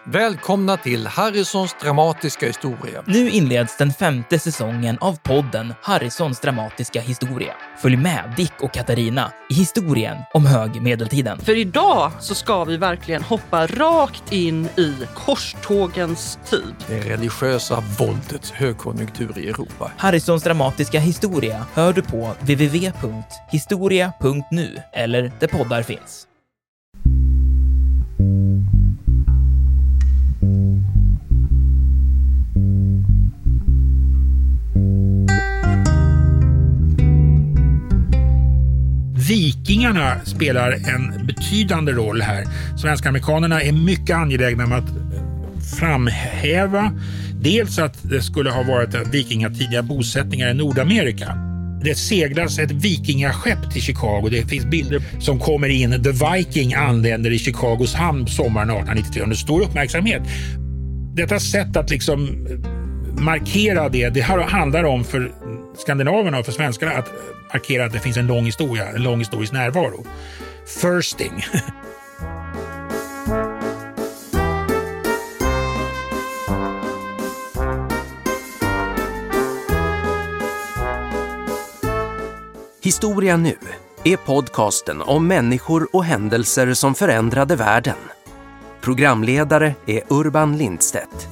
Välkomna till Harrisons dramatiska historia. Nu inleds den 5:e säsongen av podden Harrisons dramatiska historia. Följ med Dick och Katarina i historien om högmedeltiden. För idag så ska vi verkligen hoppa rakt in i korstågens tid. Det religiösa våldets högkonjunktur i Europa. Harrisons dramatiska historia hör du på www.historia.nu eller där poddar finns. Vikingarna spelar en betydande roll här. Svenska-amerikanerna är mycket angelägna om att framhäva dels att det skulle ha varit vikingatidiga bosättningar i Nordamerika. Det seglas ett vikingaskepp till Chicago. Det finns bilder som kommer in. The Viking anländer i Chicagos hamn sommaren 1893 under stor uppmärksamhet. Detta sätt att liksom markera det handlar om för skandinaverna och för svenskarna att markera att det finns en lång historisk närvaro. Firsting. Historia nu är podcasten om människor och händelser som förändrade världen. Programledare är Urban Lindstedt.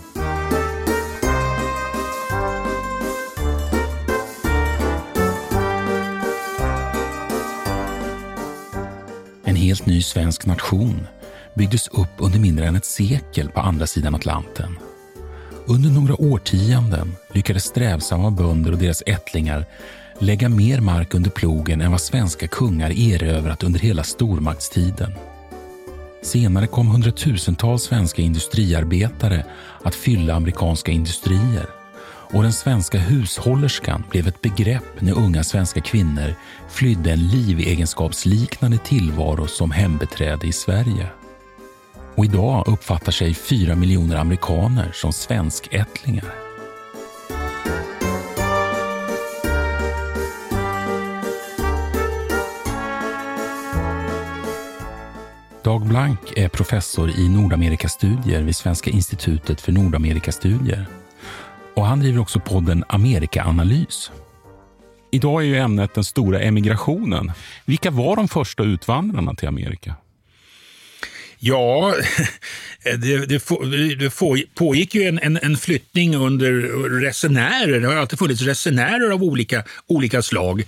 En helt ny svensk nation byggdes upp under mindre än ett sekel på andra sidan Atlanten. Under några årtionden lyckades strävsamma bönder och deras ättlingar lägga mer mark under plogen än vad svenska kungar erövrat under hela stormaktstiden. Senare kom hundratusentals svenska industriarbetare att fylla amerikanska industrier. Och den svenska hushållerskan blev ett begrepp när unga svenska kvinnor flydde en livegenskapsliknande tillvaro som hembeträde i Sverige. Och idag uppfattar sig 4 miljoner amerikaner som svenskättlingar. Dag Blank är professor i Nordamerikastudier vid Svenska institutet för Nordamerikastudier. Och han driver också podden Amerikaanalys. Idag är ju ämnet den stora emigrationen. Vilka var de första utvandrarna till Amerika? Ja, det pågick ju en flyttning under resenärer. Det har alltid funnits resenärer av olika slag.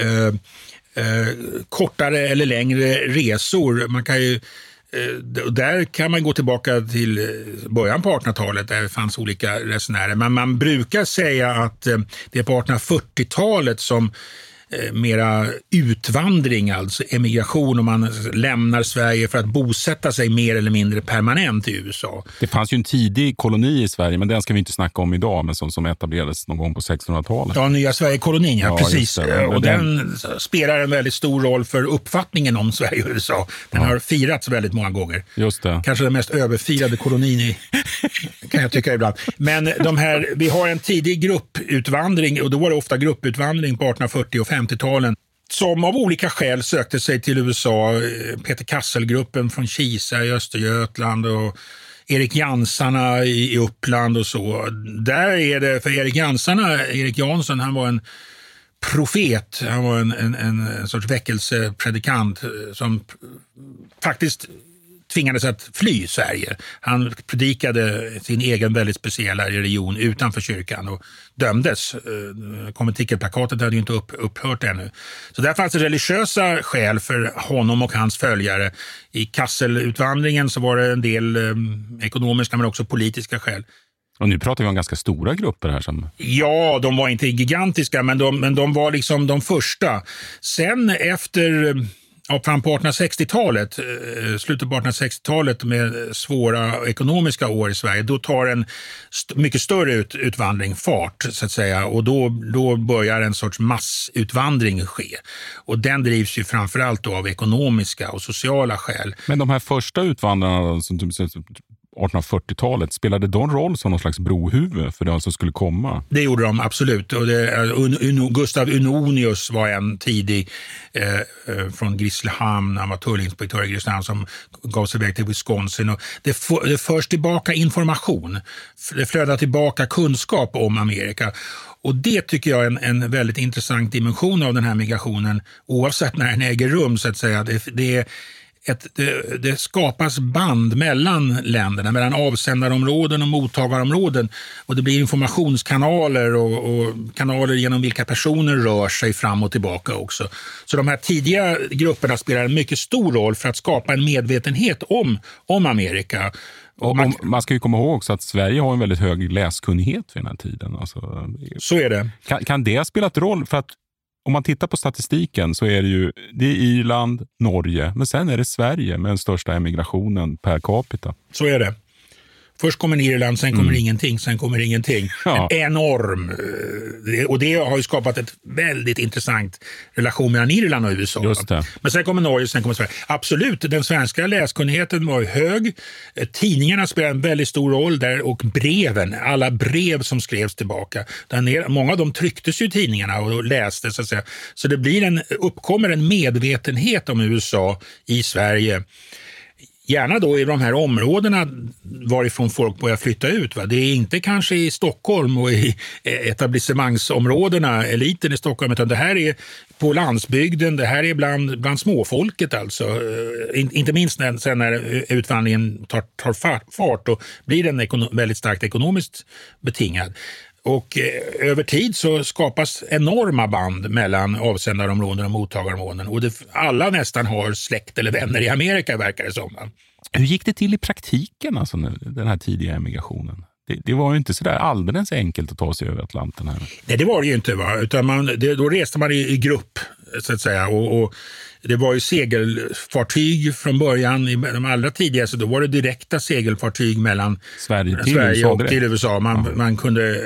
Kortare eller längre resor. Där kan man gå tillbaka till början på 1800-talet där det fanns olika resenärer. Men man brukar säga att det är på 1840-talet som mera utvandring, alltså emigration, och man lämnar Sverige för att bosätta sig mer eller mindre permanent i USA. Det fanns ju en tidig koloni i Sverige, men den ska vi inte snacka om idag, men som etablerades någon gång på 1600-talet. Ja, nya Sverige-kolonin, ja precis. Och den spelar en väldigt stor roll för uppfattningen om Sverige och USA. Den har firats väldigt många gånger. Just det. Kanske den mest överfirade kolonin kan jag tycka ibland. Men vi har en tidig grupputvandring, och då var det ofta grupputvandring på 1840- och 50-talen som av olika skäl sökte sig till USA. Peter Kassel-gruppen från Kisa i Östergötland och Erik Jansarna i Uppland och så. Där är det, för Erik Jansson, han var en profet, han var en sorts väckelsepredikant som faktiskt tvingades att fly Sverige. Han predikade sin egen väldigt speciella religion utanför kyrkan och dömdes. Konventikelplakatet hade ju inte upphört ännu. Så där fanns det religiösa skäl för honom och hans följare. I Kasselutvandringen så var det en del ekonomiska men också politiska skäl. Och nu pratar vi om ganska stora grupper här som... Ja, de var inte gigantiska, men de var liksom de första. Sen efter... Ja, fram på 1860-talet, slutet på 1860-talet med svåra ekonomiska år i Sverige, då tar en mycket större utvandring fart så att säga, och då börjar en sorts massutvandring ske. Och den drivs ju framförallt då av ekonomiska och sociala skäl. Men de här första utvandrarna som 1840-talet, spelade de roll som någon slags brohuvud för det som skulle komma? Det gjorde de absolut. Och Gustav Unonius var en tidig från Grisslehamn, han var tullinspektör i Grisslehamn som gav sig iväg till Wisconsin. Och det förs tillbaka information, det flödar tillbaka kunskap om Amerika. Och det tycker jag är en väldigt intressant dimension av den här migrationen, oavsett när den äger rum så att säga. Det skapas band mellan länderna, mellan avsändarområden och mottagarområden, och det blir informationskanaler och kanaler genom vilka personer rör sig fram och tillbaka också. Så de här tidiga grupperna spelar en mycket stor roll för att skapa en medvetenhet om Amerika. Och man ska ju komma ihåg också att Sverige har en väldigt hög läskunnighet vid den här tiden. Alltså, så är det. Kan det ha spelat roll? För att om man tittar på statistiken så är det är Irland, Norge, men sen är det Sverige med den största emigrationen per capita. Så är det. Först kommer Irland, sen kommer ingenting, sen kommer ingenting. Ja. En enorm. Och det har ju skapat ett väldigt intressant relation mellan Irland och USA. Just det. Men sen kommer Norge, sen kommer Sverige. Absolut, den svenska läskunnigheten var hög. Tidningarna spelar en väldigt stor roll där, och breven, alla brev som skrevs tillbaka. Många av dem trycktes ju i tidningarna och lästes så att säga. Så det uppkommer en medvetenhet om USA i Sverige. Gärna då i de här områdena varifrån folk börjar flytta ut. Va? Det är inte kanske i Stockholm och i etablissemangsområdena, eliten i Stockholm, utan det här är på landsbygden, det här är bland småfolket alltså. Inte minst sen när utvandringen tar fart och blir den väldigt starkt ekonomiskt betingad. Och över tid så skapas enorma band mellan avsändarområden och mottagarområden. Och alla nästan har släkt eller vänner i Amerika, verkar det som. Hur gick det till i praktiken, alltså, den här tidiga emigrationen? Det var ju inte så där alldeles enkelt att ta sig över Atlanten här. Nej, det var det ju inte. Va? Utan då reste man i grupp, så att säga. Och det var ju segelfartyg från början. I de allra tidigaste då var det direkta segelfartyg mellan Sverige och till USA. Man kunde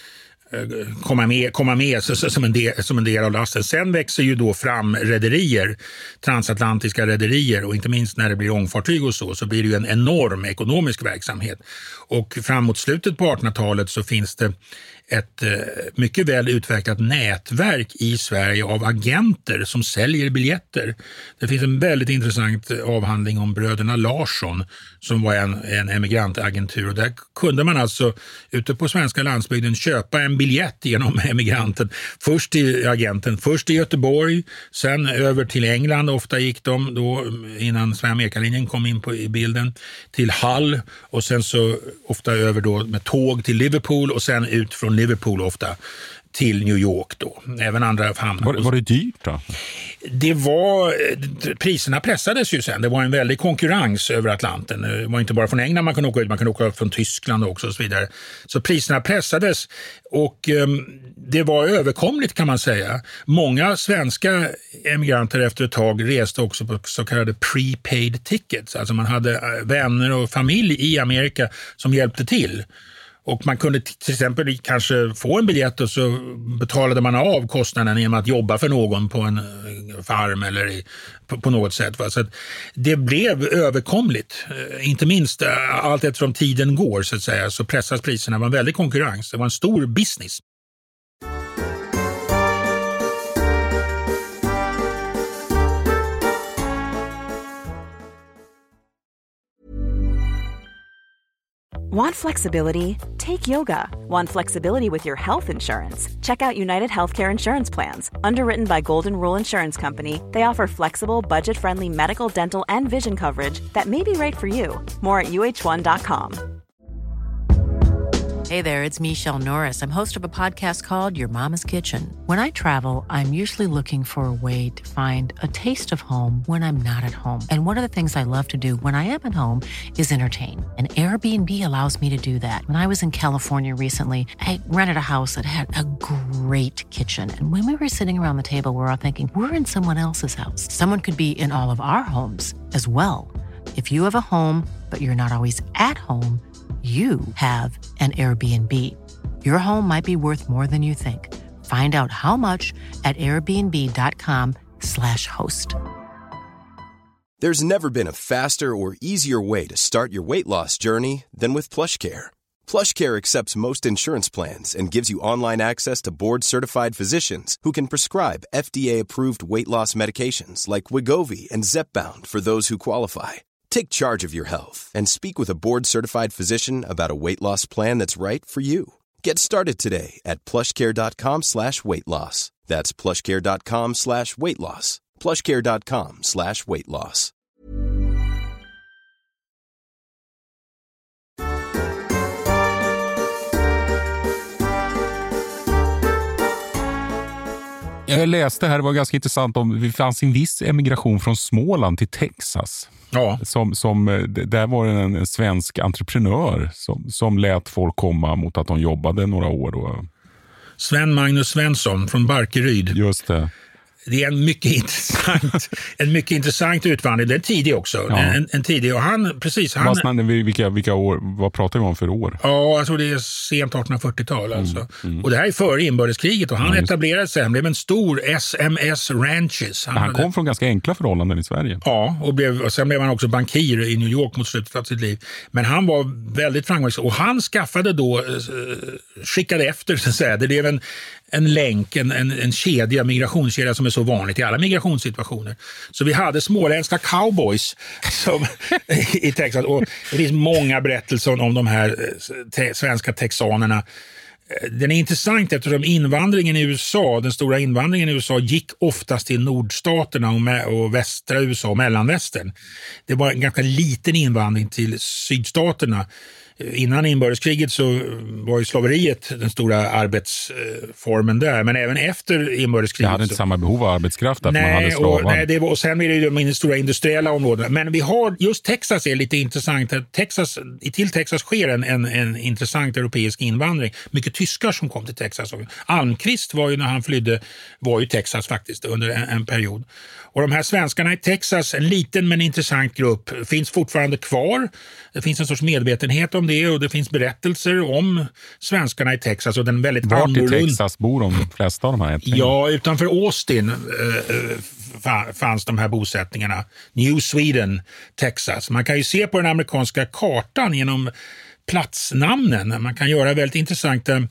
komma med som en del av lasten. Sen växer ju då fram rederier, transatlantiska rederier, och inte minst när det blir ångfartyg och så blir det ju en enorm ekonomisk verksamhet. Och framåt slutet på 1800-talet så finns det ett mycket väl utvecklat nätverk i Sverige av agenter som säljer biljetter. Det finns en väldigt intressant avhandling om bröderna Larsson som var en emigrantagentur, och där kunde man alltså ute på svenska landsbygden köpa en biljett genom emigranten. Först i Göteborg, sen över till England, ofta gick de då innan Sverige-Amerika-linjen kom in i bilden, till Hull, och sen så ofta över då med tåg till Liverpool, och sen ut från Liverpool ofta till New York då. Även andra hamnar. Var det dyrt då? Priserna pressades ju sen. Det var en väldig konkurrens över Atlanten. Det var inte bara från England man kunde åka ut, man kunde åka från Tyskland också och så vidare. Så priserna pressades, och det var överkomligt kan man säga. Många svenska emigranter efter ett tag reste också på så kallade prepaid tickets. Alltså man hade vänner och familj i Amerika som hjälpte till. Och man kunde till exempel kanske få en biljett och så betalade man av kostnaden genom att jobba för någon på en farm eller på något sätt. Va? Så att det blev överkomligt. Inte minst allt eftersom tiden går så att säga, så pressas priserna. Det var en väldig konkurrens. Det var en stor business. Want flexibility? Take yoga. Want flexibility with your health insurance? Check out United Healthcare Insurance Plans. Underwritten by Golden Rule Insurance Company, they offer flexible, budget-friendly medical, dental, and vision coverage that may be right for you. More at uh1.com. Hey there, it's Michelle Norris. I'm host of a podcast called Your Mama's Kitchen. When I travel, I'm usually looking for a way to find a taste of home when I'm not at home. And one of the things I love to do when I am at home is entertain. And Airbnb allows me to do that. When I was in California recently, I rented a house that had a great kitchen. And when we were sitting around the table, we were all thinking, we're in someone else's house. Someone could be in all of our homes as well. If you have a home, but you're not always at home, you have an Airbnb. Your home might be worth more than you think. Find out how much at airbnb.com/host. There's never been a faster or easier way to start your weight loss journey than with PlushCare. PlushCare accepts most insurance plans and gives you online access to board-certified physicians who can prescribe FDA-approved weight loss medications like Wegovy and Zepbound for those who qualify. Take charge of your health and speak with a board-certified physician about a weight loss plan that's right for you. Get started today at plushcare.com/weightloss. That's plushcare.com/weightloss. plushcare.com/weightloss. Jag läste här, det var ganska intressant, om det fanns en viss emigration från Småland till Texas. Ja. Där var det en svensk entreprenör som lät folk komma mot att de jobbade några år. Sven Magnus Svensson från Barkeryd. Just det. Det är en mycket intressant utvandring. Den är tidig också. Ja. En tidig. Och vilka år, vad pratar vi om för år? Ja, jag tror det är sent 1840-tal. Alltså. Och det här är före inbördeskriget. Och han etablerade sig. Han blev en stor SMS Ranches. Han kom från ganska enkla förhållanden i Sverige. Ja, och sen blev han också bankir i New York mot slutet av sitt liv. Men han var väldigt framgångsrik. Och han skickade efter, så att säga. Det blev en länk, en kedja, migrationskedja som är så vanligt i alla migrationssituationer. Så vi hade småländska cowboys i Texas, och det finns många berättelser om de här svenska texanerna. Den är intressant eftersom invandringen i USA, den stora invandringen i USA, gick oftast till nordstaterna och västra USA och mellanvästern. Det var en ganska liten invandring till sydstaterna. Innan inbördeskriget så var ju slaveriet den stora arbetsformen där, men även efter inbördeskriget. Det hade inte samma behov av arbetskraft att man hade slavar. Och sen är det ju de stora industriella områdena. Men vi har, just Texas är lite intressant. Till Texas sker en intressant europeisk invandring. Mycket tyskar som kom till Texas. Almqvist var ju, när han flydde, var ju Texas faktiskt under en period. Och de här svenskarna i Texas, en liten men intressant grupp, finns fortfarande kvar. Det finns en sorts medvetenhet om det, och det finns berättelser om svenskarna i Texas. Och den väldigt Vart i Texas bor de flesta av de här ättlingarna? Ja, utanför Austin fanns de här bosättningarna. New Sweden, Texas. Man kan ju se på den amerikanska kartan genom platsnamnen. Man kan göra väldigt intressanta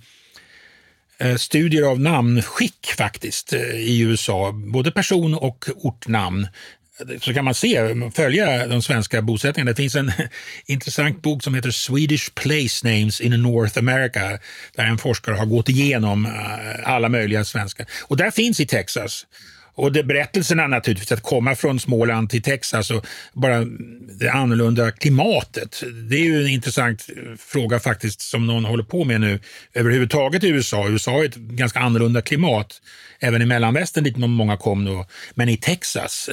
studier av namnskick faktiskt i USA, både person- och ortnamn. Så kan man följa de svenska bosättningarna. Det finns en intressant bok som heter Swedish Place Names in North America, där en forskare har gått igenom alla möjliga svenska. Och där finns i Texas. Och det berättelserna naturligtvis, att komma från Småland till Texas och bara det annorlunda klimatet. Det är ju en intressant fråga faktiskt, som någon håller på med nu överhuvudtaget i USA. USA har ett ganska annorlunda klimat. Även i mellanvästern dit många kom då. Men i Texas,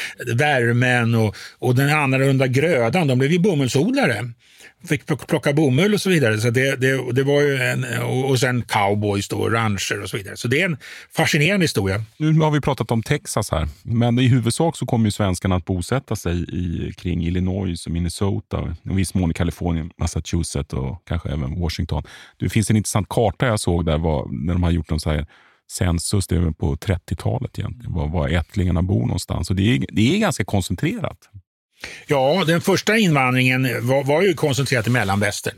värmen och den annorlunda grödan, de blev ju bomullsodlare. Fick plocka bomull och så vidare. Så det var ju och sen cowboys då, rancher och så vidare. Så det är en fascinerande historia. Nu har vi pratat om Texas här. Men i huvudsak så kommer ju svenskarna att bosätta sig kring Illinois och Minnesota. I viss mån i Kalifornien, Massachusetts och kanske även Washington. Det finns en intressant karta jag såg där när de har gjort någon så här census, det är på 30-talet egentligen. Var ättlingarna bor någonstans. Och det är ganska koncentrerat. Ja, den första invandringen var ju koncentrerat i mellanvästern.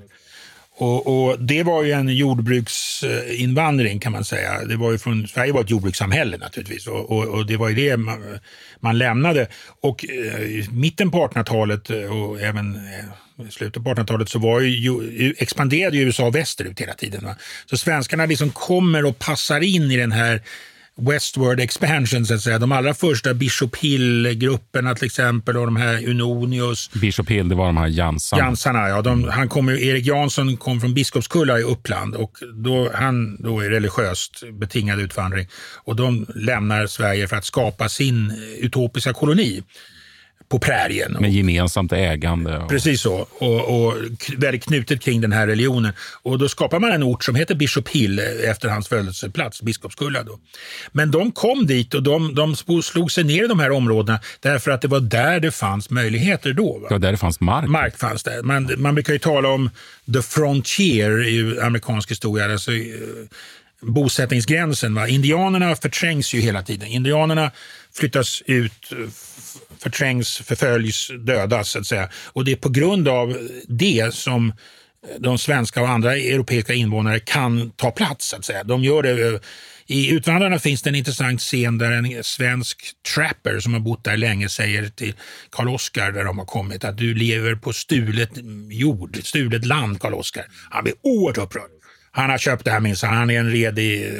Och det var ju en jordbruksinvandring, kan man säga. Det var ju Sverige var ett jordbrukssamhälle naturligtvis, och det var ju det man lämnade. Och mitten på 1800-talet och även slutet på 1800-talet så expanderade ju USA västerut hela tiden. Va? Så svenskarna liksom kommer och passar in i den här westward expansion, så att säga. De allra första Bishop Hill-grupperna till exempel, och de här Unonius. Bishop Hill, det var de här Jansarna, ja. Erik Jansson kom från Biskopskulla i Uppland, och han är religiöst betingad utvandring. Och de lämnar Sverige för att skapa sin utopiska koloni på prärien. Med gemensamt ägande. Precis så. Och väldigt knutet kring den här religionen. Och då skapar man en ort som heter Bishop Hill efter hans födelseplats, Biskopskulla då. Men de kom dit och de slog sig ner i de här områdena därför att det var där det fanns möjligheter då. Va? Ja, där det fanns mark. Mark fanns där. Man brukar ju tala om the frontier i amerikansk historia. Alltså, bosättningsgränsen. Va? Indianerna förträngs ju hela tiden. Indianerna flyttas ut, förträngs, förföljs, dödas så att säga. Och det är på grund av det som de svenska och andra europeiska invånare kan ta plats så att säga. De gör det. I Utvandrarna finns det en intressant scen där en svensk trapper som har bott där länge säger till Karl-Oskar där de har kommit att du lever på stulet jord, stulet land, Karl-Oskar. Han blir oerhört upprörd. Han har köpt det här minst, han är en redig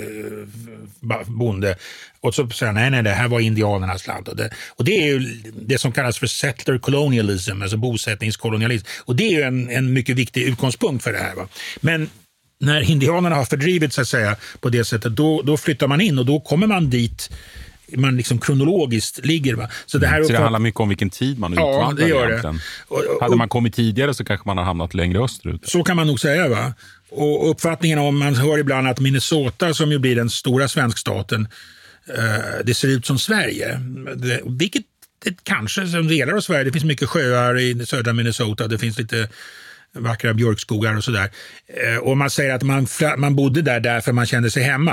bonde. Och så säger han, nej, det här var indianernas land. Och det är ju det som kallas för settler colonialism, alltså bosättningskolonialism. Och det är ju en mycket viktig utgångspunkt för det här. Va? Men när indianerna har fördrivit så att säga på det sättet, då flyttar man in och då kommer man dit man liksom kronologiskt ligger. Va? Så det handlar mycket om vilken tid man utvandrar. Ja, det gör det. Hade man kommit tidigare så kanske man har hamnat längre österut. Så kan man nog säga, va? Och uppfattningen om, man hör ibland att Minnesota som ju blir den stora svenskstaten, det ser ut som Sverige. Vilket det kanske som delar av Sverige, det finns mycket sjöar i södra Minnesota, det finns lite vackra björkskogar och sådär. Och man säger att man bodde där därför man kände sig hemma.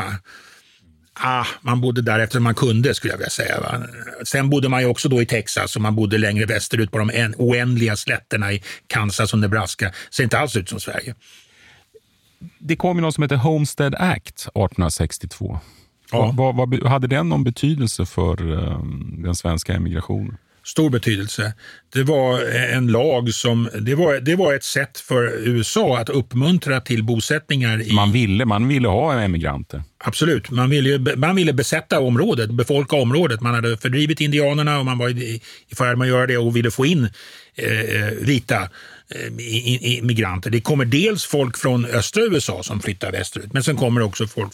Man bodde där eftersom man kunde, skulle jag vilja säga. Va? Sen bodde man ju också då i Texas och man bodde längre västerut på de oändliga slätterna i Kansas och Nebraska. Ser inte alls ut som Sverige. Det kom ju något som heter Homestead Act 1862. Ja. Hade den någon betydelse för den svenska emigrationen? Stor betydelse. Det var en lag som, det var ett sätt för USA att uppmuntra till bosättningar. Man ville ha emigranter. Absolut. Man ville besätta området, befolka området. Man hade fördrivit indianerna och man var i färd med att göra det och ville få in vita immigranter. Det kommer dels folk från östra USA som flyttar västerut, men sen kommer också folk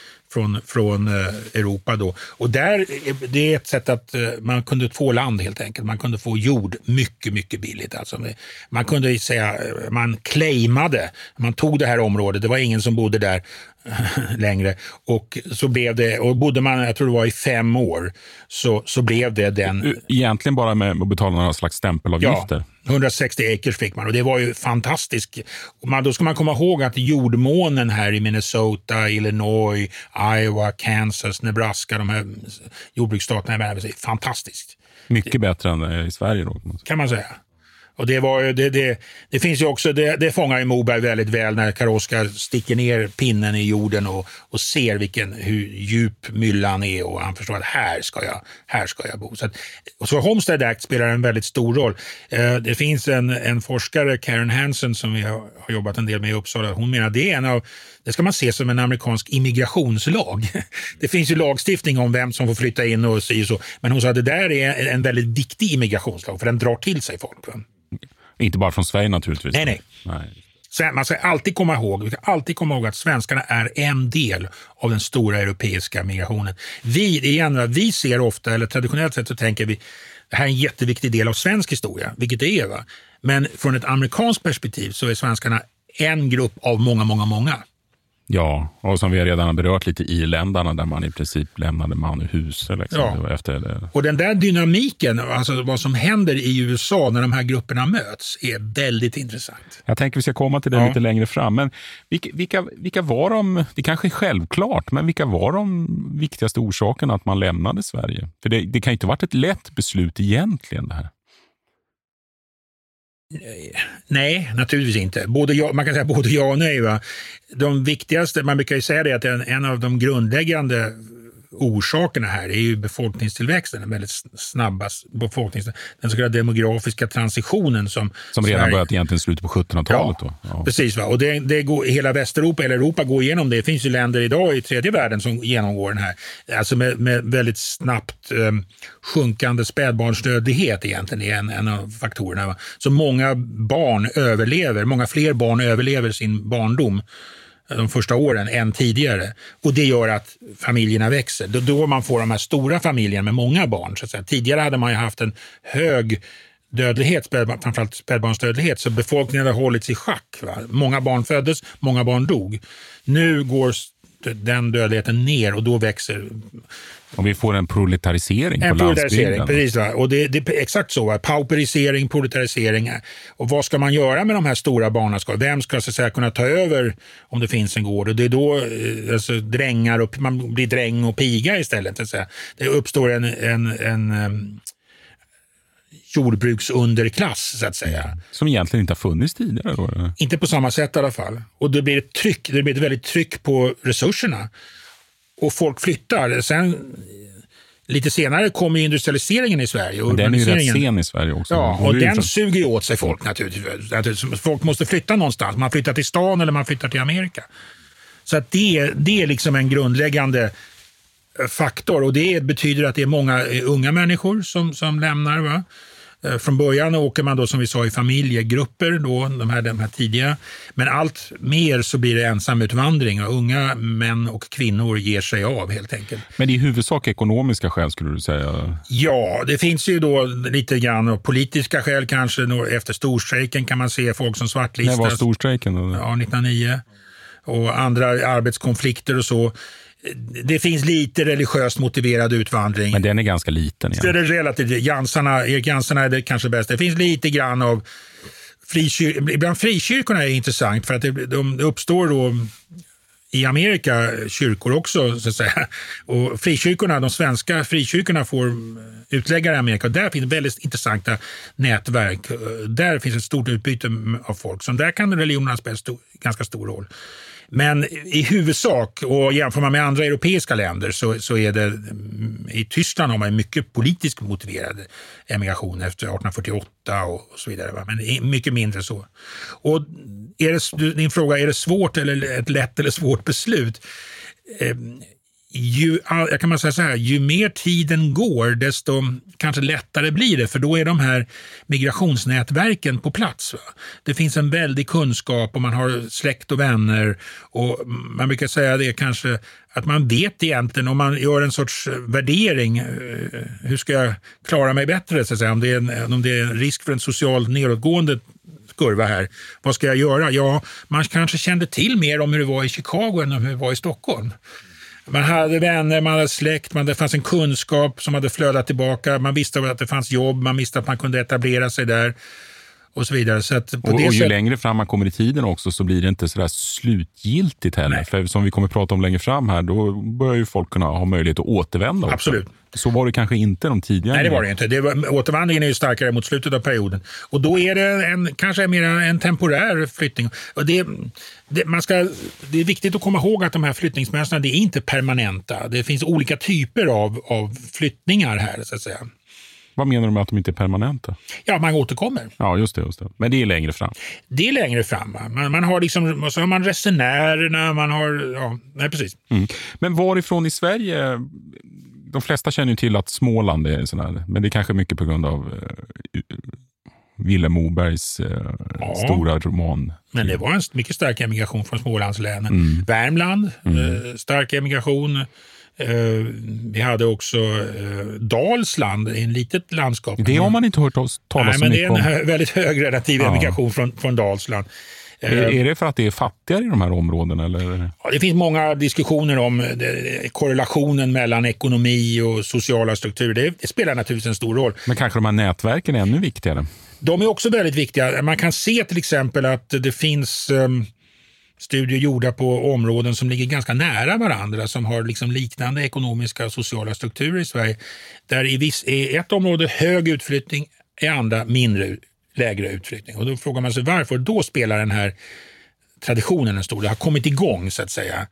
från Europa då. Och där, det är ett sätt att man kunde få land helt enkelt. Man kunde få jord mycket, mycket billigt. Alltså, man kunde säga, man claimade, man tog det här området, det var ingen som bodde där längre. Och så blev det, och bodde man, jag tror det var i 5 år, så blev det den... Egentligen bara med att betala några slags stämpelavgifter. Ja, 160 acres fick man och det var ju fantastiskt. Då ska man komma ihåg att jordmånen här i Minnesota, Illinois, Iowa, Kansas, Nebraska, de här jordbruksstaterna är fantastiskt. Mycket bättre än i Sverige då. Kan man säga. Och det var det finns ju också, det fångar ju Moberg väldigt väl när Karl-Oskar sticker ner pinnen i jorden och ser hur djup myllan är och han förstår att här ska jag bo. Så Homestead Act spelar en väldigt stor roll. Det finns en forskare, Karen Hansen, som vi har jobbat en del med i Uppsala. Hon menar att det ska man se som en amerikansk immigrationslag. Det finns ju lagstiftning om vem som får flytta in och så. Men hon sa att det där är en väldigt viktig immigrationslag för den drar till sig folk. Inte bara från Sverige naturligtvis. Nej. Man ska alltid komma ihåg att svenskarna är en del av den stora europeiska migrationen. Vi ser ofta, eller traditionellt sett så tänker vi, det här är en jätteviktig del av svensk historia, vilket det är. Va? Men från ett amerikanskt perspektiv så är svenskarna en grupp av många, många, många. Ja, och som vi redan har berört lite irländarna där man i princip lämnade man i hus. Liksom, ja. Efter det. Och den där dynamiken, alltså vad som händer i USA när de här grupperna möts, är väldigt intressant. Jag tänker vi ska komma till det lite längre fram. Men vilka var de, det kanske är självklart, men vilka var de viktigaste orsakerna att man lämnade Sverige? För det kan ju inte ha varit ett lätt beslut egentligen det här. Nej, naturligtvis inte. Man kan säga både ja och nej. Va? De viktigaste, man brukar ju säga det att en av de grundläggande orsakerna här är ju befolkningstillväxten, den väldigt snabba den så kallade demografiska transitionen som redan börjat egentligen slutet på 1700-talet. Ja, då. Ja. Precis. Va? Och det går, hela Västeuropa eller Europa går igenom det. Det finns ju länder idag i tredje världen som genomgår den här. Alltså med väldigt snabbt sjunkande spädbarnsdödlighet egentligen är en av faktorerna. Va? Så många fler barn överlever sin barndom de första åren än tidigare. Och det gör att familjerna växer. Då man får de här stora familjerna med många barn. Så att säga. Tidigare hade man ju haft en hög dödlighet, framförallt spädbarnsdödlighet, så befolkningen har hållits i schack. Va? Många barn föddes, många barn dog. Nu går den dödligheten ner och då växer... Och vi får en proletarisering på landsbygden. Precis, va? Och det är exakt så. Va? Pauperisering, proletarisering. Och vad ska man göra med de här stora barnaskarorna? Vem ska så att säga kunna ta över om det finns en gård? Och det är då alltså, drängar och man blir dräng och piga istället. Så att säga. Det uppstår en jordbruksunderklass så att säga. Som egentligen inte har funnits tidigare då? Inte på samma sätt i alla fall. Och det blir ett väldigt tryck på resurserna. Och folk flyttar. Sen lite senare kommer industrialiseringen i Sverige. Och den är ju rätt sen i Sverige också. Ja, och den suger ju åt sig folk naturligtvis. Folk måste flytta någonstans. Man flyttar till stan eller man flyttar till Amerika. Så att det är liksom en grundläggande faktor. Och det betyder att det är många unga människor som lämnar, va? Från början åker man då som vi sa i familjegrupper då, de här tidiga. Men allt mer så blir det ensamutvandring och unga män och kvinnor ger sig av helt enkelt. Men det är i huvudsak ekonomiska skäl skulle du säga? Ja, det finns ju då lite grann politiska skäl kanske. Efter storstrejken kan man se folk som svartlistas. När var storstrejken då? Ja, 1909. Och andra arbetskonflikter och så. Det finns lite religiöst motiverad utvandring. Men den är ganska liten. Ja. Det är relativt. Erik Jansarna är det kanske bäst. Det finns lite grann av bland frikyrkorna är intressant för att de uppstår då i Amerika kyrkor också så att säga. Och frikyrkorna, de svenska frikyrkorna får utläggare i Amerika och där finns väldigt intressanta nätverk. Där finns ett stort utbyte av folk. Så där kan religionerna spela ganska stor roll. Men i huvudsak, och jämför man med andra europeiska länder så är det i Tyskland har man mycket politiskt motiverad emigration efter 1848 och så vidare. Va? Men mycket mindre så. Och din fråga, är det svårt eller ett lätt eller svårt beslut? Jag kan man säga så här, ju mer tiden går desto kanske lättare blir det, för då är de här migrationsnätverken på plats. Va? Det finns en väldig kunskap och man har släkt och vänner och man brukar säga det kanske att man vet egentligen om man gör en sorts värdering, hur ska jag klara mig bättre så att säga, om det är en risk för en social nedåtgående kurva här, vad ska jag göra? Ja, man kanske kände till mer om hur det var i Chicago än om hur det var i Stockholm. Man hade vänner, man hade släkt, det fanns en kunskap som hade flödat tillbaka. Man visste att det fanns jobb, man visste att man kunde etablera sig där och så vidare. Så att på och ju längre fram man kommer i tiden också så blir det inte sådär slutgiltigt heller. Nej. För som vi kommer prata om längre fram här, då börjar ju folk kunna ha möjlighet att återvända också. Absolut. Så var det kanske inte de tidigare. Nej, det var det inte. Återvandringen är ju starkare mot slutet av perioden. Och då är det kanske mer en temporär flyttning. Och det är viktigt att komma ihåg att de här flyttningsmönstren, det är inte permanenta. Det finns olika typer av flyttningar här så att säga. Vad menar du med att de inte är permanenta? Ja, man återkommer. Ja, just det. Men det är längre fram. Det är längre fram. Va? Man har liksom, så har man resenärerna, man har, ja, nej precis. Mm. Men varifrån i Sverige, de flesta känner ju till att Småland är sån här, men det är kanske mycket på grund av Vilhelm Mobergs stora roman. Men det var en mycket stark emigration från Smålandslänen. Värmland, stark emigration. Vi hade också Dalsland, en litet landskap. Det har man inte hört talas så mycket om. Nej, men det är en väldigt hög relativ emigration från Dalsland. Är det för att det är fattigare i de här områdena? Eller? Ja, det finns många diskussioner om korrelationen mellan ekonomi och sociala strukturer. Det spelar naturligtvis en stor roll. Men kanske de här nätverken är ännu viktigare? De är också väldigt viktiga. Man kan se till exempel att det finns studier gjorda på områden som ligger ganska nära varandra, som har liksom liknande ekonomiska och sociala strukturer i Sverige. Där i ett område hög utflyttning, i andra lägre utflyttning. Och då frågar man sig varför. Då spelar den här traditionen en stor roll. Det har kommit igång så att säga.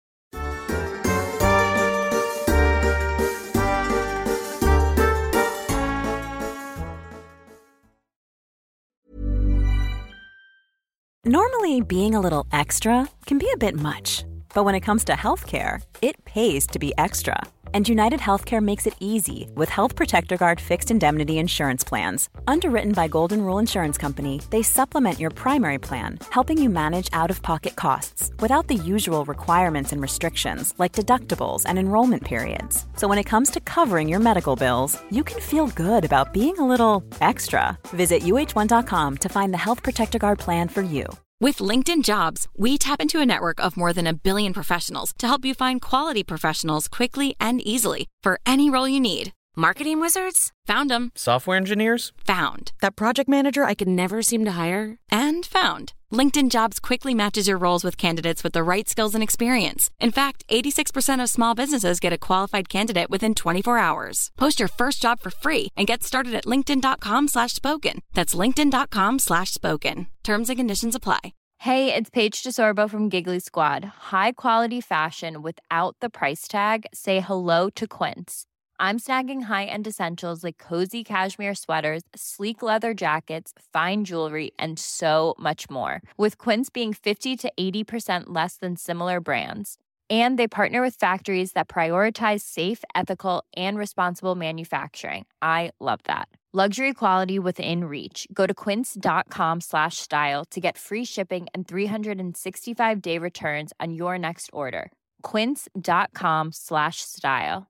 Normally, being a little extra can be a bit much. But when it comes to healthcare, it pays to be extra. And United Healthcare makes it easy with Health Protector Guard fixed indemnity insurance plans. Underwritten by Golden Rule Insurance Company, they supplement your primary plan, helping you manage out-of-pocket costs without the usual requirements and restrictions like deductibles and enrollment periods. So when it comes to covering your medical bills, you can feel good about being a little extra. Visit uh1.com to find the Health Protector Guard plan for you. With LinkedIn Jobs, we tap into a network of more than 1 billion professionals to help you find quality professionals quickly and easily for any role you need. Marketing wizards? Found them. Software engineers? Found. That project manager I could never seem to hire? And found. LinkedIn Jobs quickly matches your roles with candidates with the right skills and experience. In fact, 86% of small businesses get a qualified candidate within 24 hours. Post your first job for free and get started at linkedin.com/spoken. That's linkedin.com/spoken. Terms and conditions apply. Hey, it's Paige DeSorbo from Giggly Squad. High quality fashion without the price tag. Say hello to Quince. I'm snagging high-end essentials like cozy cashmere sweaters, sleek leather jackets, fine jewelry, and so much more. With Quince being 50 to 80% less than similar brands. And they partner with factories that prioritize safe, ethical, and responsible manufacturing. I love that. Luxury quality within reach. Go to quince.com/style to get free shipping and 365-day returns on your next order. Quince.com/style.